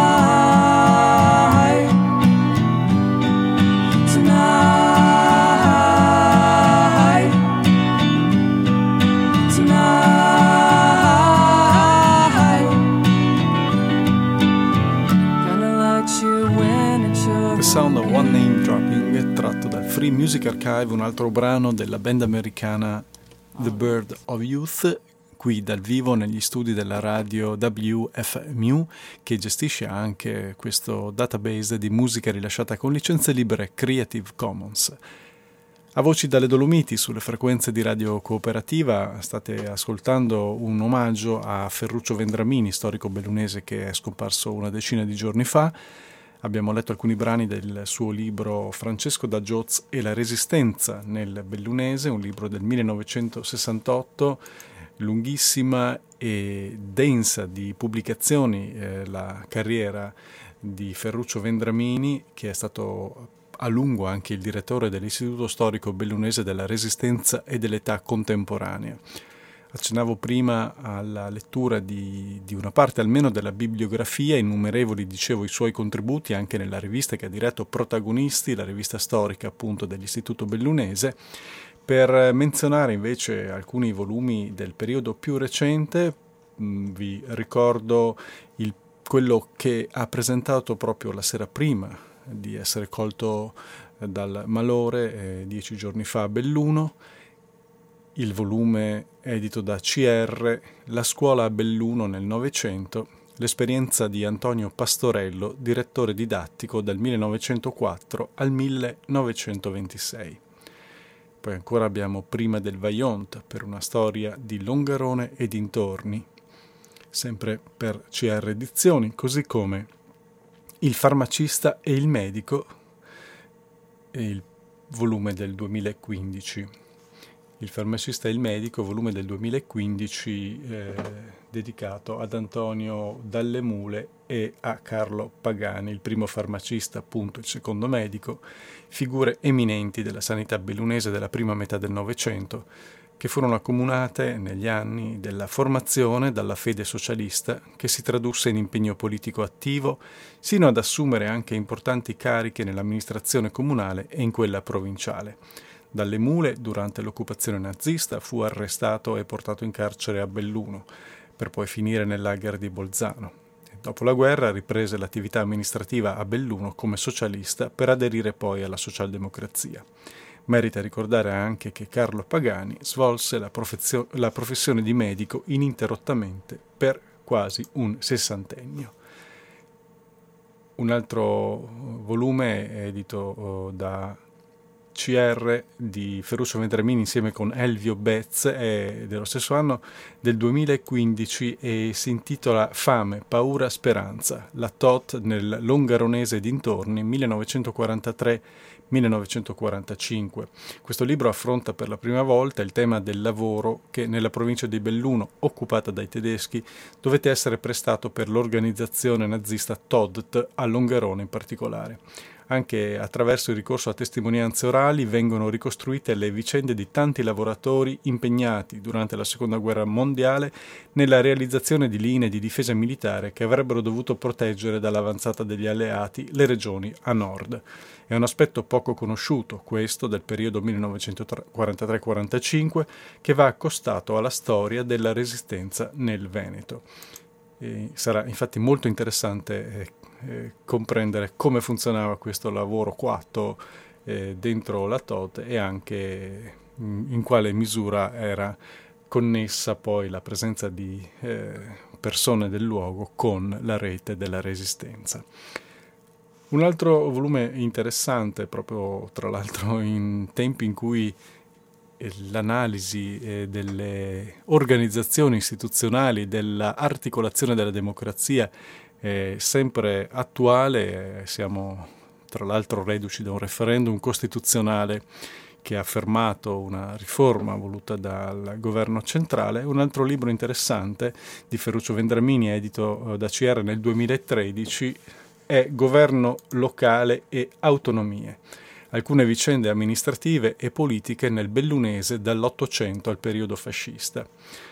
Sound of One Name Dropping, tratto dal Free Music Archive, un altro brano della band americana The Bird of Youth, qui dal vivo negli studi della radio W F M U, che gestisce anche questo database di musica rilasciata con licenze libere Creative Commons. A voci dalle Dolomiti, sulle frequenze di Radio Cooperativa, state ascoltando un omaggio a Ferruccio Vendramini, storico bellunese che è scomparso una decina di giorni fa. Abbiamo letto alcuni brani del suo libro Francesco da Gioz e la Resistenza nel Bellunese, un libro del millenovecentosessantotto, lunghissima e densa di pubblicazioni, eh, la carriera di Ferruccio Vendramini, che è stato a lungo anche il direttore dell'Istituto Storico Bellunese della Resistenza e dell'Età Contemporanea. Accennavo prima alla lettura di, di una parte almeno della bibliografia, innumerevoli, dicevo, i suoi contributi anche nella rivista che ha diretto Protagonisti, la rivista storica appunto dell'Istituto Bellunese, per menzionare invece alcuni volumi del periodo più recente. Mh, vi ricordo il, quello che ha presentato proprio la sera prima di essere colto dal malore, eh, dieci giorni fa a Belluno, il volume edito da C R, La scuola a Belluno nel Novecento, l'esperienza di Antonio Pastorello, direttore didattico dal millenovecentoquattro al millenovecentoventisei. Poi ancora abbiamo Prima del Vaillant, per una storia di Longarone e dintorni, sempre per C R Edizioni, così come Il farmacista e il medico, e il volume del duemilaquindici. Il farmacista e il medico, volume del duemilaquindici, eh, dedicato ad Antonio Dalle Mule e a Carlo Pagani, il primo farmacista, appunto il secondo medico, figure eminenti della sanità bellunese della prima metà del Novecento, che furono accomunate negli anni della formazione dalla fede socialista, che si tradusse in impegno politico attivo, sino ad assumere anche importanti cariche nell'amministrazione comunale e in quella provinciale. Dalle Mule, durante l'occupazione nazista, fu arrestato e portato in carcere a Belluno, per poi finire nel lager di Bolzano. E dopo la guerra riprese l'attività amministrativa a Belluno come socialista, per aderire poi alla socialdemocrazia. Merita ricordare anche che Carlo Pagani svolse la, profezio- la professione di medico ininterrottamente per quasi un sessantennio. Un altro volume edito da C R di Ferruccio Vendramini insieme con Elvio Betz è dello stesso anno, del duemilaquindici, e si intitola Fame, paura, speranza, la T O T nel Longaronese dintorni millenovecentoquarantatré millenovecentoquarantacinque. Questo libro affronta per la prima volta il tema del lavoro che nella provincia di Belluno, occupata dai tedeschi, dovette essere prestato per l'organizzazione nazista T O D T, a Longarone in particolare. Anche attraverso il ricorso a testimonianze orali vengono ricostruite le vicende di tanti lavoratori impegnati durante la Seconda Guerra Mondiale nella realizzazione di linee di difesa militare che avrebbero dovuto proteggere dall'avanzata degli alleati le regioni a nord. È un aspetto poco conosciuto, questo, del periodo millenovecentoquarantatré quarantacinque, che va accostato alla storia della resistenza nel Veneto. E sarà infatti molto interessante eh, eh, comprendere come funzionava questo lavoro coatto eh, dentro la T O T e anche in, in quale misura era connessa poi la presenza di eh, persone del luogo con la rete della resistenza. Un altro volume interessante, proprio tra l'altro in tempi in cui l'analisi eh, delle organizzazioni istituzionali, dell'articolazione della democrazia è sempre attuale. Siamo tra l'altro reduci da un referendum costituzionale che ha fermato una riforma voluta dal governo centrale. Un altro libro interessante di Ferruccio Vendramini, edito da C R nel duemilatredici, è Governo locale e autonomie. Alcune vicende amministrative e politiche nel bellunese dall'Ottocento al periodo fascista.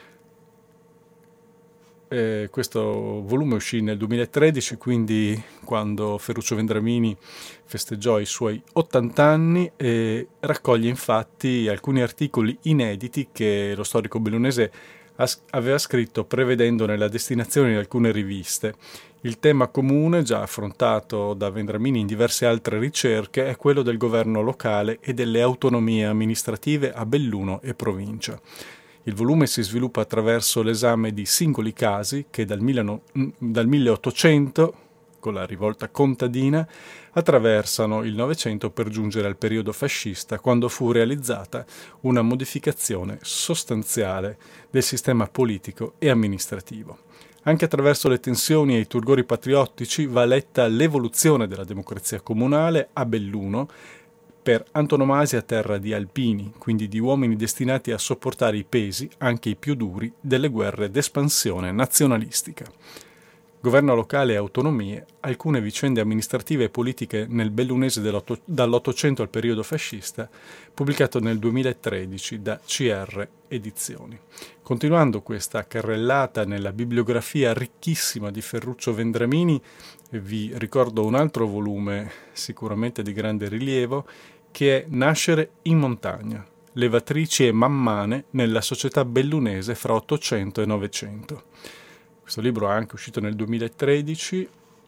Eh, questo volume uscì nel duemilatredici, quindi quando Ferruccio Vendramini festeggiò i suoi ottanta anni, e raccoglie infatti alcuni articoli inediti che lo storico bellunese as- aveva scritto prevedendone la destinazione di alcune riviste. Il tema comune, già affrontato da Vendramini in diverse altre ricerche, è quello del governo locale e delle autonomie amministrative a Belluno e provincia. Il volume si sviluppa attraverso l'esame di singoli casi che dal, milano, dal milleottocento, con la rivolta contadina, attraversano il Novecento per giungere al periodo fascista, quando fu realizzata una modificazione sostanziale del sistema politico e amministrativo. Anche attraverso le tensioni e i turgori patriottici va letta l'evoluzione della democrazia comunale a Belluno, per antonomasia terra di alpini, quindi di uomini destinati a sopportare i pesi, anche i più duri, delle guerre d'espansione nazionalistica. Governo locale e autonomie, alcune vicende amministrative e politiche nel bellunese dall'Ottocento al periodo fascista, pubblicato nel duemilatredici da C R Edizioni. Continuando questa carrellata nella bibliografia ricchissima di Ferruccio Vendramini, vi ricordo un altro volume sicuramente di grande rilievo, che è Nascere in montagna, levatrici e mammane nella società bellunese fra Ottocento e Novecento. Questo libro è anche uscito nel duemilatredici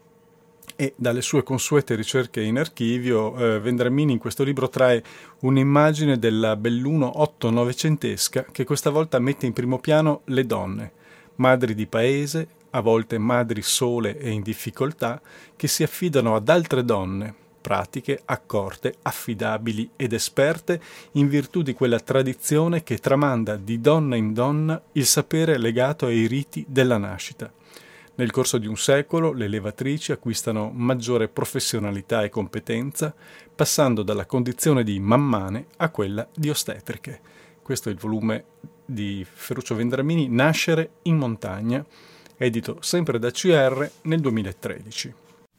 e dalle sue consuete ricerche in archivio eh, Vendramini in questo libro trae un'immagine della Belluno otto-novecentesca che questa volta mette in primo piano le donne, madri di paese, a volte madri sole e in difficoltà, che si affidano ad altre donne, pratiche, accorte, affidabili ed esperte in virtù di quella tradizione che tramanda di donna in donna il sapere legato ai riti della nascita. Nel corso di un secolo le levatrici acquistano maggiore professionalità e competenza, passando dalla condizione di mammane a quella di ostetriche. Questo è il volume di Ferruccio Vendramini, Nascere in montagna, edito sempre da C R nel duemilatredici.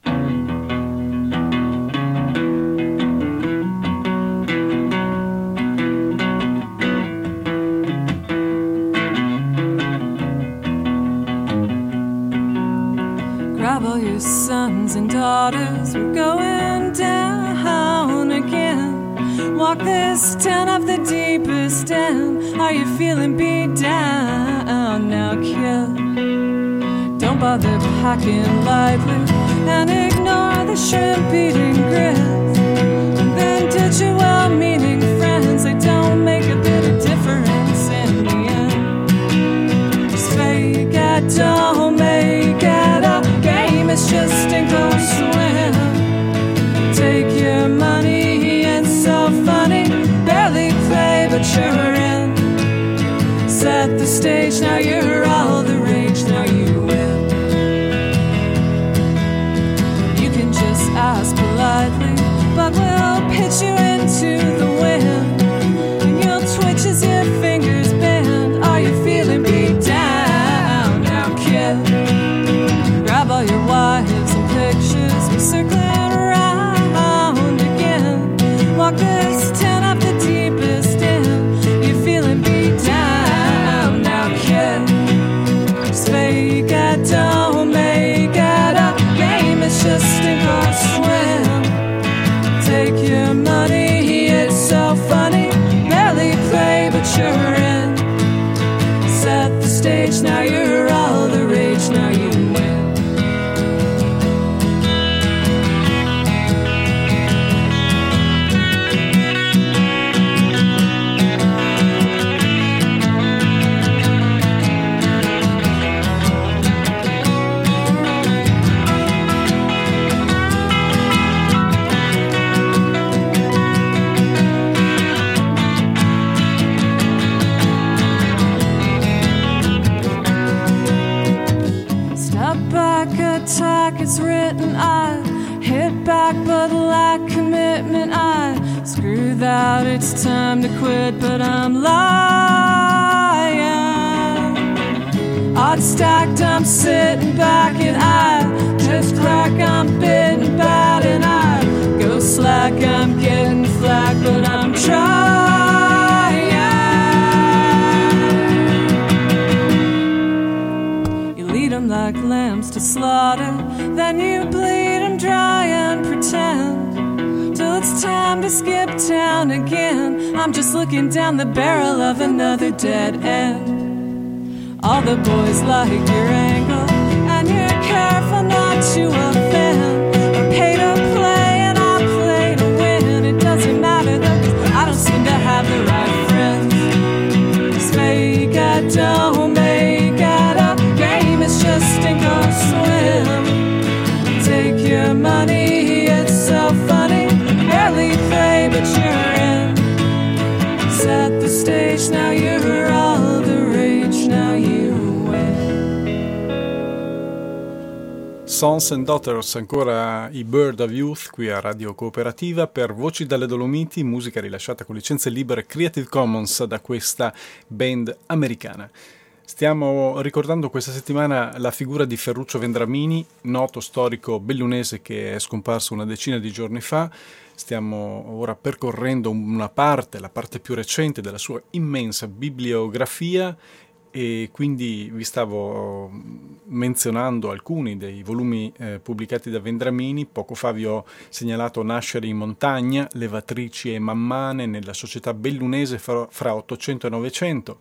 Grab all your sons and daughters, we're going down again. Walk this town off the deepest end. Are you feeling beat down now, kid? Don't bother packing lightly and ignore the shrimp-eating grits. And then ditch your well-meaning friends, they don't make a bit of difference in the end. Just fake it, don't make it up. Game is just sink or swim. Take your money, it's so funny. Barely play, but you're in. Set the stage, now you're all the rage, now you win. You can just ask politely, but we'll pitch you into the wind. And you'll twitch as your fingers bend. Are you feeling beat down now, kid? Grab all your wives and pictures, we're circling around again. Walk this town up the deepest end. You're feeling beat down now, kid. Just fake it, don't make it up. Game is just sink or swim. Take your money, it's so funny. Barely play, but you're in. Set the stage, now you're all the rage, now you win. It's written, I hit back but lack commitment. I Screw that, it's time to quit, but I'm lying. Odds stacked, I'm sitting back and I just crack, I'm bitten bad and I go slack, I'm getting flack, but I'm trying. You lead them like lambs to slaughter, then you bleed them dry and pretend till it's time to skip town again. I'm just looking down the barrel of another dead end. All the boys like your angle, and you're careful not to offend. I pay to play and I play to win. It doesn't matter though, 'cause I don't seem to have the right friends. It's fake, I don't make it up. Game is just sink or swim. Take your money, it's so funny. Barely play, but you're in. Set the stage, now you're all the rage, now you win. Sons and Daughters, ancora i Bird of Youth qui a Radio Cooperativa per Voci dalle Dolomiti, musica rilasciata con licenze libere Creative Commons da questa band americana. Stiamo ricordando questa settimana la figura di Ferruccio Vendramini, noto storico bellunese che è scomparso una decina di giorni fa. Stiamo ora percorrendo una parte, la parte più recente della sua immensa bibliografia e quindi vi stavo menzionando alcuni dei volumi eh, pubblicati da Vendramini. Poco fa vi ho segnalato Nascere in montagna, Levatrici e mammane nella società bellunese fra, fra ottocento e novecento.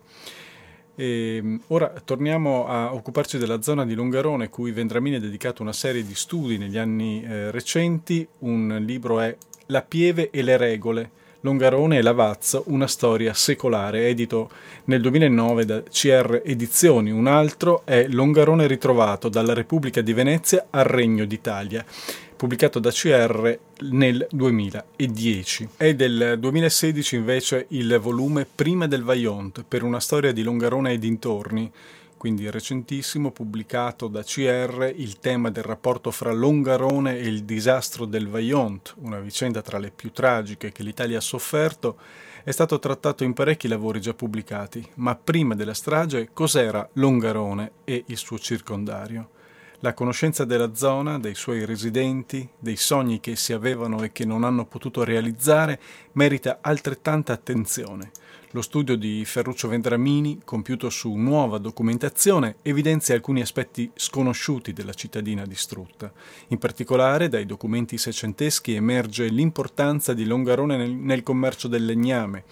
E ora torniamo a occuparci della zona di Longarone, cui Vendramini ha dedicato una serie di studi negli anni eh, recenti. Un libro è La pieve e le regole, Longarone e Lavazzo, una storia secolare, edito nel duemilanove da C R Edizioni. Un altro è Longarone ritrovato, dalla Repubblica di Venezia al Regno d'Italia, pubblicato da C R nel duemiladieci. È del duemilasedici invece il volume Prima del Vajont, per una storia di Longarone e dintorni, quindi recentissimo, pubblicato da C R. Il tema del rapporto fra Longarone e il disastro del Vajont, una vicenda tra le più tragiche che l'Italia ha sofferto, è stato trattato in parecchi lavori già pubblicati. Ma prima della strage, cos'era Longarone e il suo circondario? La conoscenza della zona, dei suoi residenti, dei sogni che si avevano e che non hanno potuto realizzare, merita altrettanta attenzione. Lo studio di Ferruccio Vendramini, compiuto su nuova documentazione, evidenzia alcuni aspetti sconosciuti della cittadina distrutta. In particolare, dai documenti seicenteschi emerge l'importanza di Longarone nel, nel commercio del legname,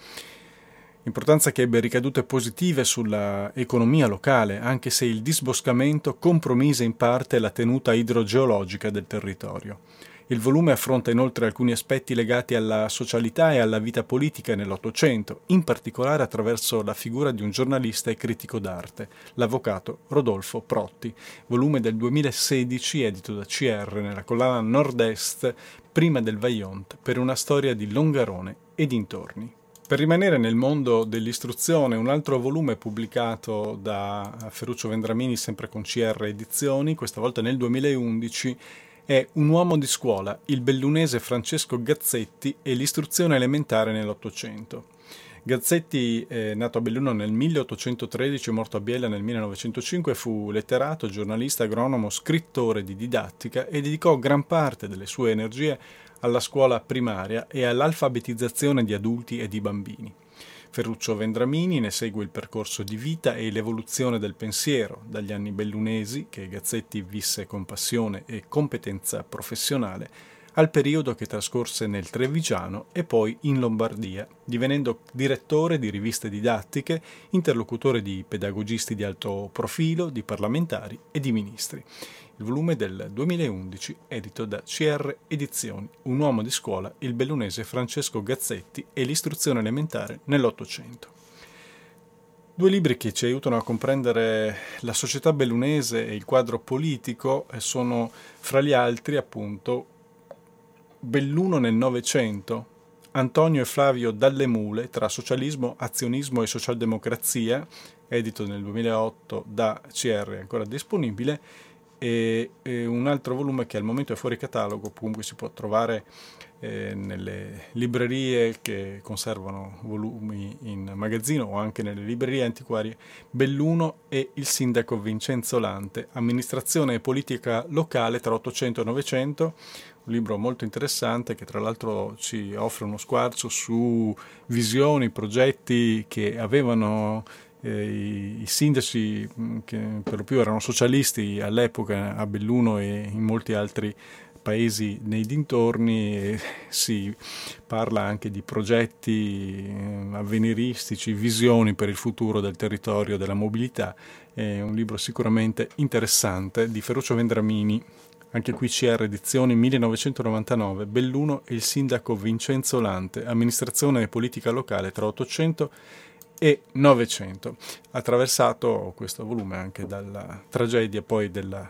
importanza che ebbe ricadute positive sulla economia locale, anche se il disboscamento compromise in parte la tenuta idrogeologica del territorio. Il volume affronta inoltre alcuni aspetti legati alla socialità e alla vita politica nell'Ottocento, in particolare attraverso la figura di un giornalista e critico d'arte, l'avvocato Rodolfo Protti, volume del duemilasedici edito da C R nella collana Nord-Est, Prima del Vajont, per una storia di Longarone e dintorni. Per rimanere nel mondo dell'istruzione, un altro volume pubblicato da Ferruccio Vendramini, sempre con C R Edizioni, questa volta nel duemilaundici, è Un uomo di scuola, il bellunese Francesco Gazzetti e l'istruzione elementare nell'Ottocento. Gazzetti, eh, nato a Belluno nel milleottocentotredici e morto a Biella nel millenovecentocinque, fu letterato, giornalista, agronomo, scrittore di didattica e dedicò gran parte delle sue energie alla scuola primaria e all'alfabetizzazione di adulti e di bambini. Ferruccio Vendramini ne segue il percorso di vita e l'evoluzione del pensiero, dagli anni bellunesi, che Gazzetti visse con passione e competenza professionale, al periodo che trascorse nel Trevigiano e poi in Lombardia, divenendo direttore di riviste didattiche, interlocutore di pedagogisti di alto profilo, di parlamentari e di ministri. Il volume del duemilaundici, edito da C R Edizioni, Un uomo di scuola, il bellunese Francesco Gazzetti e l'istruzione elementare nell'Ottocento. Due libri che ci aiutano a comprendere la società bellunese e il quadro politico sono, fra gli altri, appunto, Belluno nel Novecento, Antonio e Flavio Dalle Mule, tra socialismo, azionismo e socialdemocrazia, edito nel duemilaotto da C R, ancora disponibile, e, e un altro volume che al momento è fuori catalogo, comunque si può trovare eh, nelle librerie che conservano volumi in magazzino o anche nelle librerie antiquarie Belluno e il sindaco Vincenzo Lante, amministrazione e politica locale tra ottocento e novecento, un libro molto interessante che tra l'altro ci offre uno squarcio su visioni, progetti che avevano eh, i, i sindaci che per lo più erano socialisti all'epoca a Belluno e in molti altri paesi nei dintorni. E si parla anche di progetti eh, avveniristici, visioni per il futuro del territorio, della mobilità. È un libro sicuramente interessante di Ferruccio Vendramini. Anche qui C R edizioni millenovecentonovantanove, Belluno e il sindaco Vincenzo Lante, amministrazione e politica locale tra ottocento e novecento. Attraversato questo volume anche dalla tragedia poi della,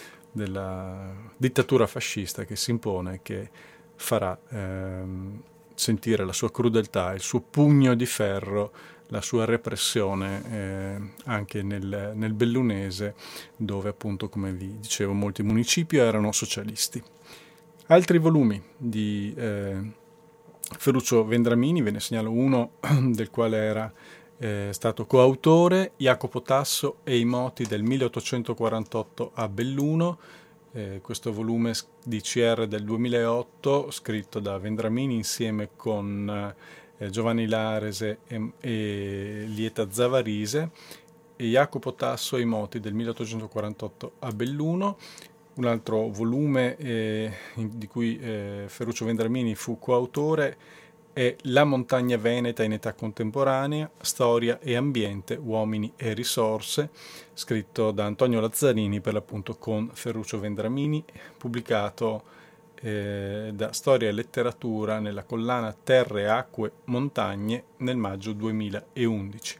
della dittatura fascista che si impone, che farà ehm, sentire la sua crudeltà, il suo pugno di ferro, la sua repressione eh, anche nel, nel bellunese, dove appunto, come vi dicevo, molti municipi erano socialisti. Altri volumi di eh, Ferruccio Vendramini, ve ne segnalo uno del quale era eh, stato coautore, Jacopo Tasso e i moti del milleottocentoquarantotto a Belluno. Eh, questo volume di C R del duemilaotto, scritto da Vendramini insieme con eh, Giovanni Larese e, e Lieta Zavarise, e Jacopo Tasso e i moti del milleottocentoquarantotto a Belluno. Un altro volume eh, di cui eh, Ferruccio Vendramini fu coautore è La montagna veneta in età contemporanea, storia e ambiente, uomini e risorse, scritto da Antonio Lazzarini per l'appunto con Ferruccio Vendramini, pubblicato eh, da Storia e Letteratura nella collana Terre, Acque, Montagne nel maggio duemilaundici.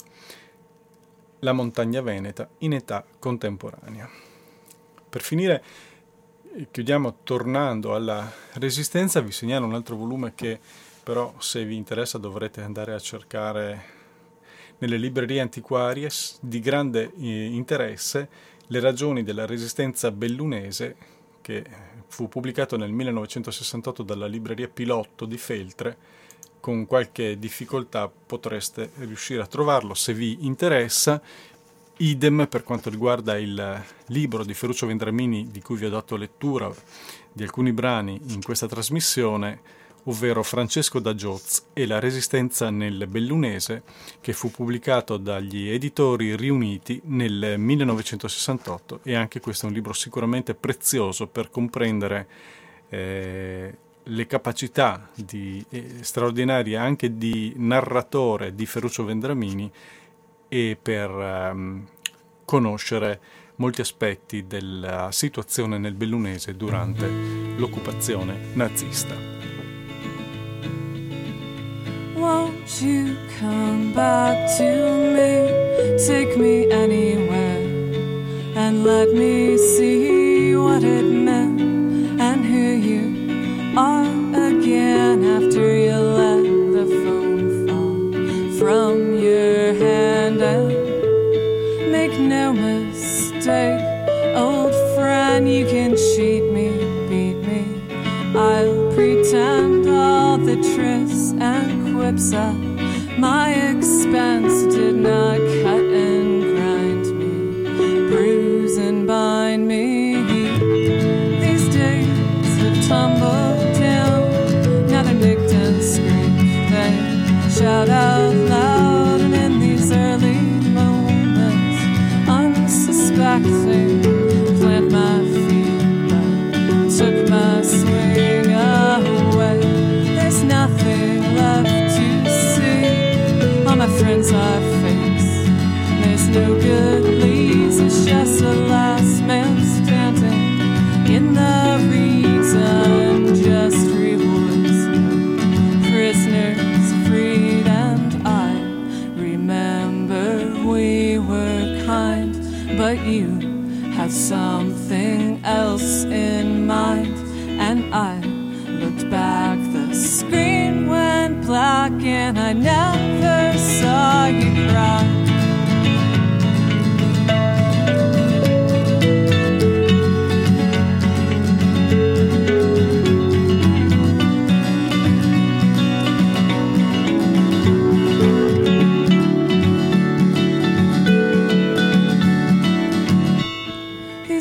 La montagna veneta in età contemporanea. Per finire, chiudiamo tornando alla Resistenza. Vi segnalo un altro volume che però, se vi interessa, dovrete andare a cercare nelle librerie antiquarie, di grande interesse, Le ragioni della Resistenza bellunese, che fu pubblicato nel millenovecentosessantotto dalla libreria Pilotto di Feltre. Con qualche difficoltà potreste riuscire a trovarlo se vi interessa. Idem per quanto riguarda il libro di Ferruccio Vendramini di cui vi ho dato lettura di alcuni brani in questa trasmissione, ovvero Francesco da Gioz e la Resistenza nel Bellunese, che fu pubblicato dagli Editori Riuniti nel millenovecentosessantotto, e anche questo è un libro sicuramente prezioso per comprendere eh, le capacità di, eh, straordinarie anche di narratore di Ferruccio Vendramini, e per um, conoscere molti aspetti della situazione nel Bellunese durante l'occupazione nazista. Won't you come back to me, take me anywhere, and let me see what it meant, and who you are again after you let the phone fall from your hand. And make no mistake, old friend, you can cheat me, beat me, I'll pretend all the tricks and quips at my expense did not cut and grind me, bruise and bind me. These days have tumbled down, now they're nicked and scraped, they shout out loud, and in these early moments, unsuspecting, plant my feet, but took my swing away. There's nothing left to see on my friends' our face. There's no good leads, it's just the last man standing in the reason, just rewards, prisoners freed. And I remember we were kind, but you had something else in mind. And I looked back, the screen went black, and I never saw you cry.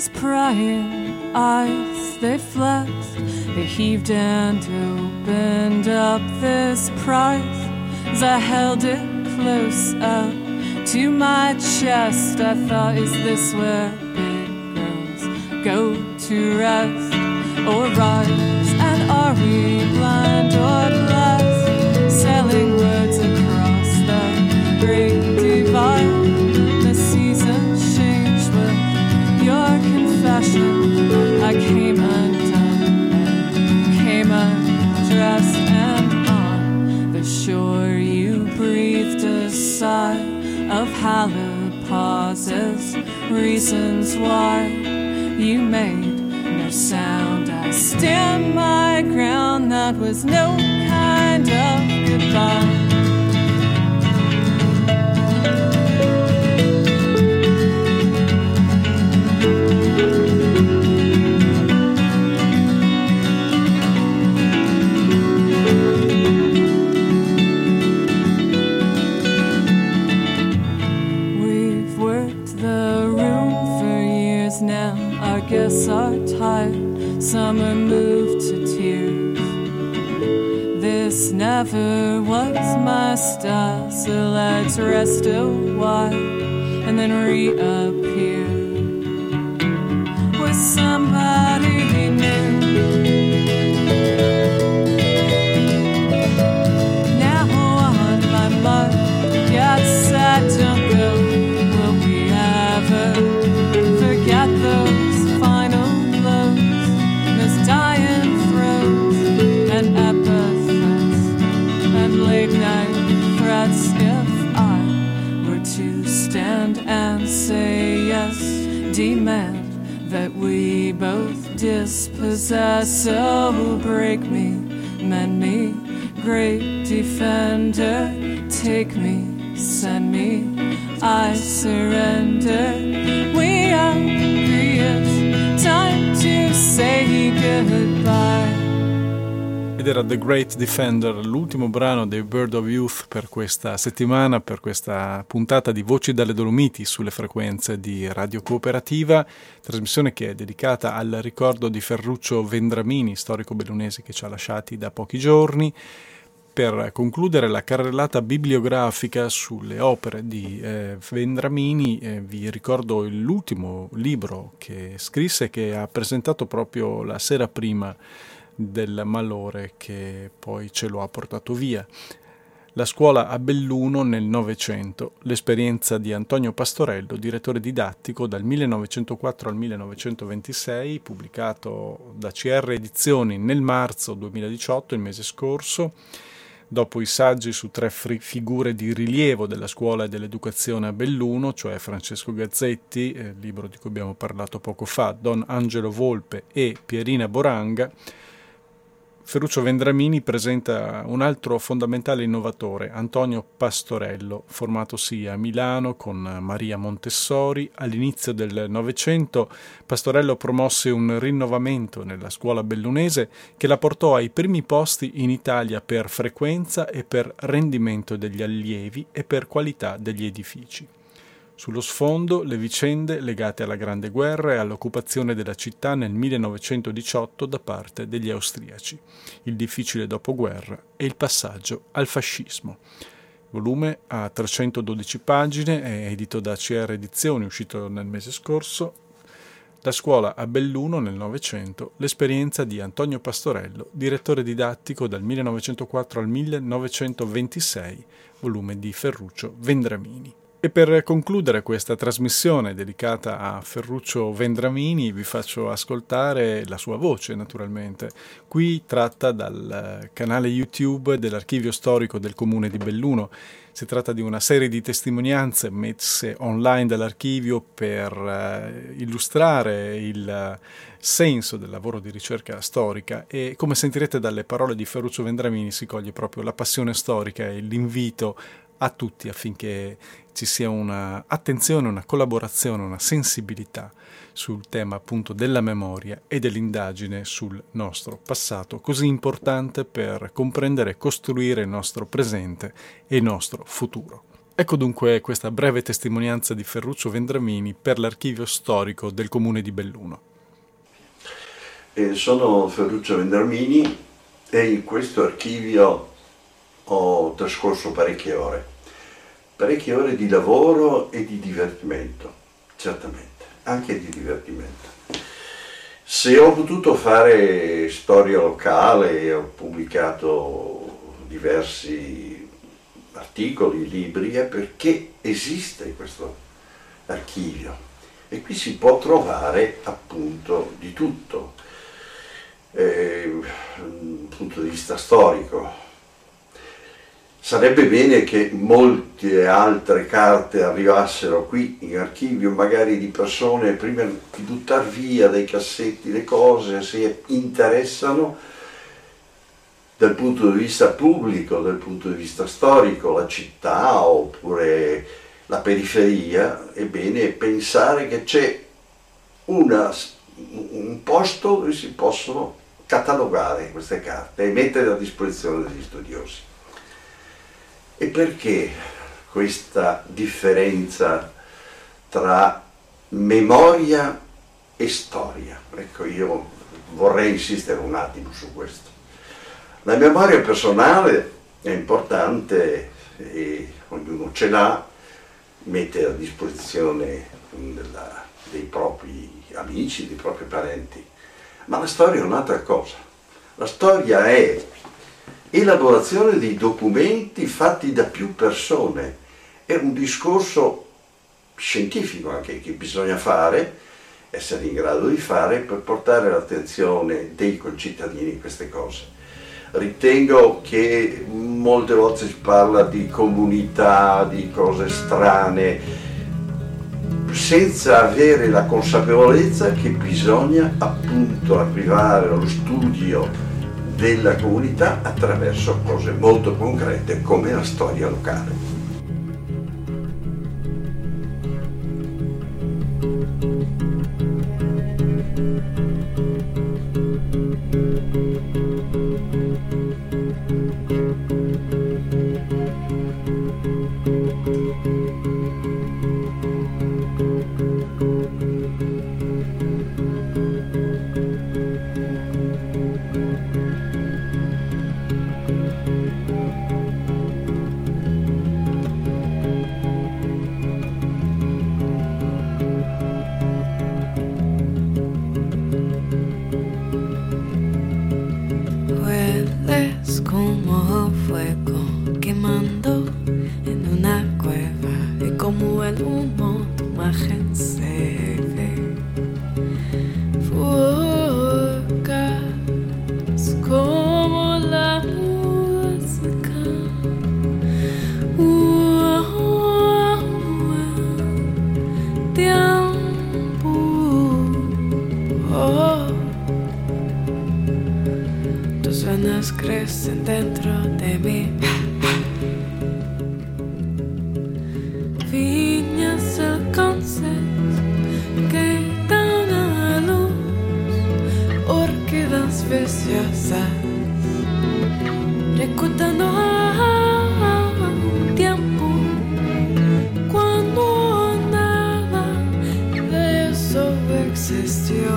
his prying eyes, they flexed, they heaved and opened up this prize. As I held it close up to my chest, I thought, is this where big girls go to rest or rise? And are we blind or blessed, sailing words across the great divide? The seasons change with your confession. I came undone and came undressed, and on the shore you breathed a sigh of hallowed pauses, reasons why you made no sound. I stand my ground, that was no kind of goodbye. Guess are tired, some are moved to tears. This never was my style, so let's rest a while and then reappear with somebody new. Now on my mark, get set, don't go. Will we ever forget those if I were to stand and say yes, demand that we both dispossess? So break me, mend me, great defender, take me, send me, I surrender. We agree it's time to say goodbye. Ed era The Great Defender, l'ultimo brano dei Bird of Youth per questa settimana, per questa puntata di Voci dalle Dolomiti sulle frequenze di Radio Cooperativa, trasmissione che è dedicata al ricordo di Ferruccio Vendramini, storico bellunese che ci ha lasciati da pochi giorni. Per concludere la carrellata bibliografica sulle opere di eh, Vendramini, eh, vi ricordo l'ultimo libro che scrisse, che ha presentato proprio la sera prima del malore che poi ce lo ha portato via. La scuola a Belluno nel Novecento, l'esperienza di Antonio Pastorello, direttore didattico dal millenovecentoquattro al millenovecentoventisei, pubblicato da C R Edizioni nel marzo duemiladiciotto, il mese scorso. Dopo i saggi su tre fri- figure di rilievo della scuola e dell'educazione a Belluno, cioè Francesco Gazzetti, eh, libro di cui abbiamo parlato poco fa, Don Angelo Volpe e Pierina Boranga, Ferruccio Vendramini presenta un altro fondamentale innovatore, Antonio Pastorello, formatosi a Milano con Maria Montessori. All'inizio del Novecento Pastorello promosse un rinnovamento nella scuola bellunese che la portò ai primi posti in Italia per frequenza e per rendimento degli allievi e per qualità degli edifici. Sullo sfondo le vicende legate alla Grande Guerra e all'occupazione della città nel millenovecentodiciotto da parte degli austriaci, il difficile dopoguerra e il passaggio al fascismo. Volume a trecentododici pagine, è edito da C R Edizioni, uscito nel mese scorso. La scuola a Belluno nel Novecento, l'esperienza di Antonio Pastorello, direttore didattico dal millenovecentoquattro al millenovecentoventisei, volume di Ferruccio Vendramini. E per concludere questa trasmissione dedicata a Ferruccio Vendramini vi faccio ascoltare la sua voce, naturalmente, qui tratta dal canale YouTube dell'Archivio Storico del Comune di Belluno. Si tratta di una serie di testimonianze messe online dall'archivio per uh, illustrare il uh, senso del lavoro di ricerca storica, e come sentirete dalle parole di Ferruccio Vendramini si coglie proprio la passione storica e l'invito a tutti affinché ci sia una attenzione, una collaborazione, una sensibilità sul tema appunto della memoria e dell'indagine sul nostro passato, così importante per comprendere e costruire il nostro presente e il nostro futuro. Ecco dunque questa breve testimonianza di Ferruccio Vendramini per l'archivio storico del comune di Belluno. Eh, sono Ferruccio Vendramini e in questo archivio ho trascorso parecchie ore, parecchie ore di lavoro e di divertimento, certamente, anche di divertimento. Se ho potuto fare storia locale, ho pubblicato diversi articoli, libri, è perché esiste questo archivio e qui si può trovare appunto di tutto, eh, dal punto di vista storico. Sarebbe bene che molte altre carte arrivassero qui in archivio, magari di persone, prima di buttar via dai cassetti le cose, si interessano dal punto di vista pubblico, dal punto di vista storico, la città oppure la periferia. È bene pensare che c'è una, un posto dove si possono catalogare queste carte e mettere a disposizione degli studiosi. E perché questa differenza tra memoria e storia? Ecco, io vorrei insistere un attimo su questo. La memoria personale è importante e ognuno ce l'ha, mette a disposizione della, dei propri amici, dei propri parenti, ma la storia è un'altra cosa. La storia è elaborazione di documenti fatti da più persone, è un discorso scientifico anche che bisogna fare, essere in grado di fare per portare l'attenzione dei concittadini in queste cose. Ritengo che molte volte si parla di comunità, di cose strane, senza avere la consapevolezza che bisogna appunto arrivare allo studio della comunità attraverso cose molto concrete come la storia locale. Crecen dentro de mí. Viñas alcances que dan a luz, orquídeas preciosas, recordando un tiempo cuando nada de eso existió.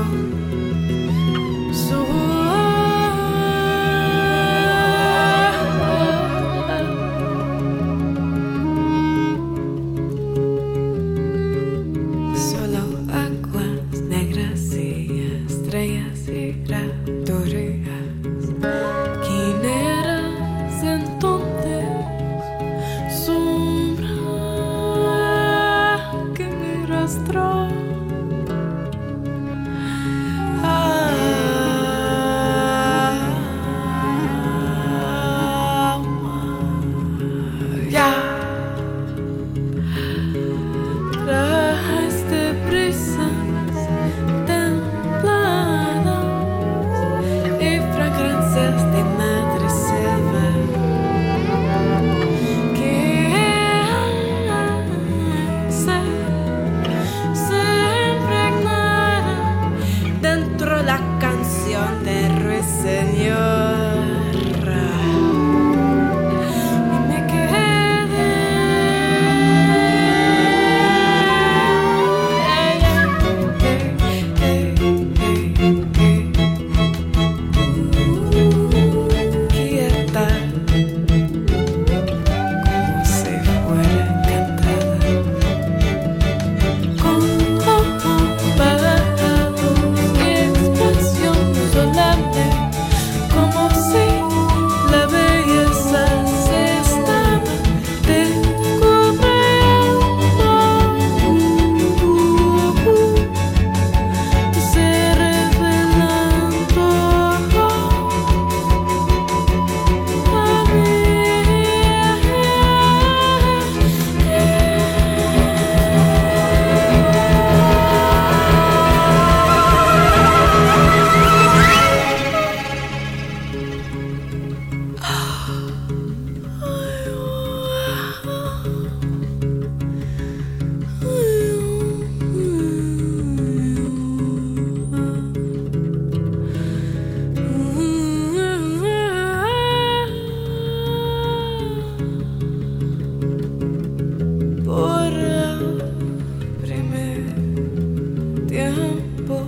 tiempo.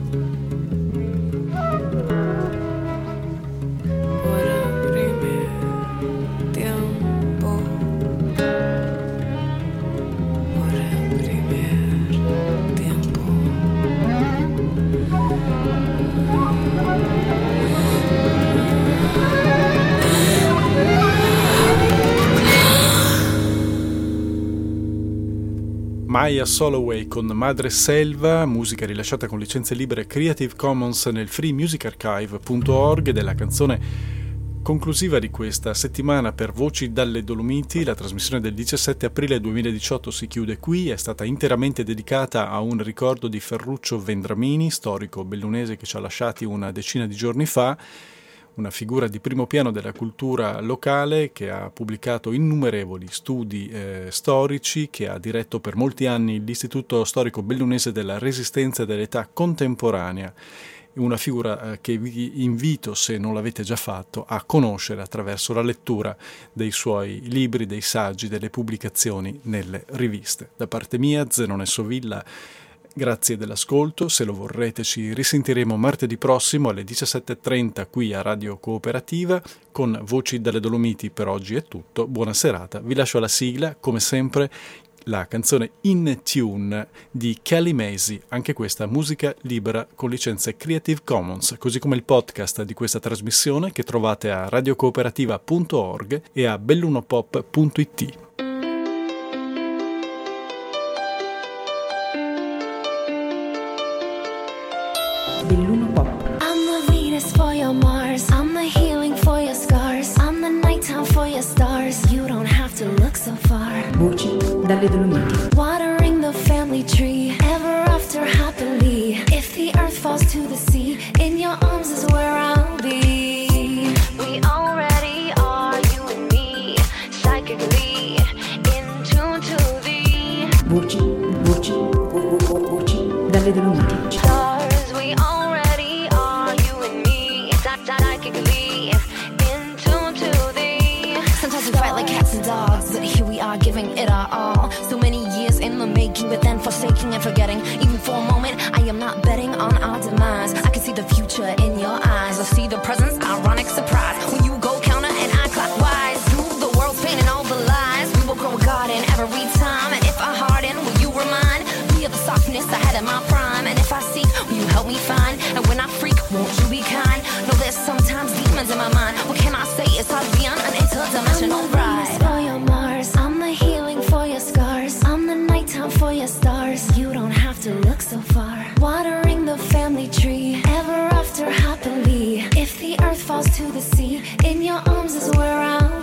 Por el primer tiempo. Por el primer tiempo. Maya Soloway con Madre Selva, musica rilasciata con licenze libere Creative Commons nel free music archive punto org, ed è la canzone conclusiva di questa settimana per Voci dalle Dolomiti. La trasmissione del diciassette aprile duemiladiciotto si chiude qui, è stata interamente dedicata a un ricordo di Ferruccio Vendramini, storico bellunese che ci ha lasciati una decina di giorni fa, una figura di primo piano della cultura locale che ha pubblicato innumerevoli studi eh, storici, che ha diretto per molti anni l'Istituto Storico Bellunese della Resistenza e dell'Età Contemporanea, una figura eh, che vi invito, se non l'avete già fatto, a conoscere attraverso la lettura dei suoi libri, dei saggi, delle pubblicazioni nelle riviste. Da parte mia, Zenone Sovilla, grazie dell'ascolto. Se lo vorrete ci risentiremo martedì prossimo alle diciassette e trenta qui a Radio Cooperativa con Voci dalle Dolomiti. Per oggi è tutto, buona serata, vi lascio alla sigla, come sempre la canzone In Tune di Kelly Macy, anche questa musica libera con licenze Creative Commons, così come il podcast di questa trasmissione che trovate a radiocooperativa punto org e a bellunopop punto it. Belluno Pop. I'm the Venus for your Mars. I'm the healing for your scars. I'm the nighttime for your stars. You don't have to look so far. Voci dalle Dolomiti. Watering the family tree, ever after happily. If the earth falls to the sea, in your arms is where I'll be. We already are, you and me, psychically in tune to the Voci, voci, vo- vo- voci dalle Dolomiti. stars. We already are, you and me, psychically in tune to the. Sometimes we fight like cats and dogs, but here we are giving it our all. So many years in the making, but then forsaking and forgetting. Even for a moment, I am not betting on our demise. I can see the future in your eyes. I see the presence, ironic surprise. When you go counter and I clockwise, through the world's pain and all the lies, we will grow a garden every time. And if I harden, will you remind me of the softness I had in my prime? And if I seek, will you help me find? And when I freak, won't you be kind? No, there's sometimes demons in my mind. What can I say? It's hard to be on an interdimensional ride. For your Mars, I'm the healing for your scars. I'm the nighttime for your stars. You don't have to look so far. Watering the family tree, ever after happily. If the earth falls to the sea, in your arms is where I'll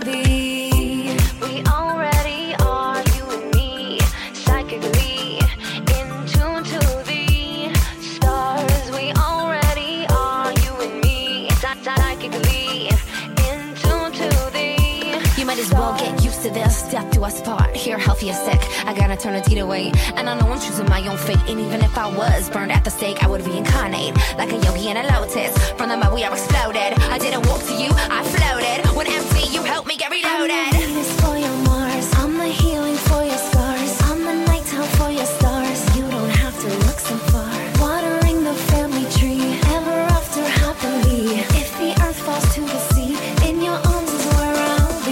be. We already are, you and me, psychically in tune to the stars. We already are, you and me, psychically in tune to the. You might as well get used to this. Death do us part. Here, healthy or sick, I gotta turn a deed away. And I know I'm choosing my own fate. And even if I was burned at the stake, I would reincarnate like a yogi in a lotus. From the mud we are exploded. I didn't walk to you, I floated. When empty, you helped me get reloaded. I'm the Venus for your Mars. I'm the healing for your scars. I'm the nighttime for your stars. You don't have to look so far. Watering the family tree, ever after happily. If the earth falls to the sea, in your arms is where I'll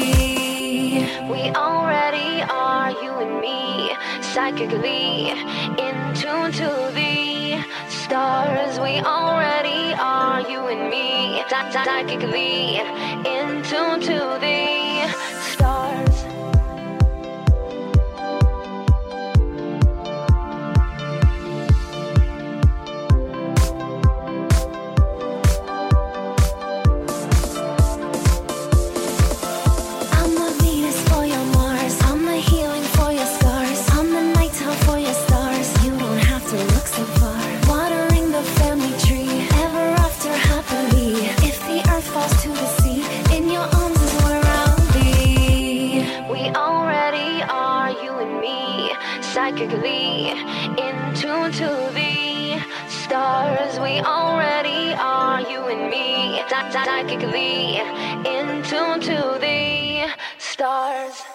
be. We already are, you and me, psychically in tune to the stars. We already are, you and me, psychically in tune to the stars. I'm the Venus for your Mars. I'm the healing for your scars. I'm the nighttime for your stars. You don't have to look so far. Watering the family tree, ever after happily. If the earth falls to the sea, in your arms is where I'll be. We already are, you and me, psychically in tune to the stars. We already are, you and me, psychically in tune to the stars.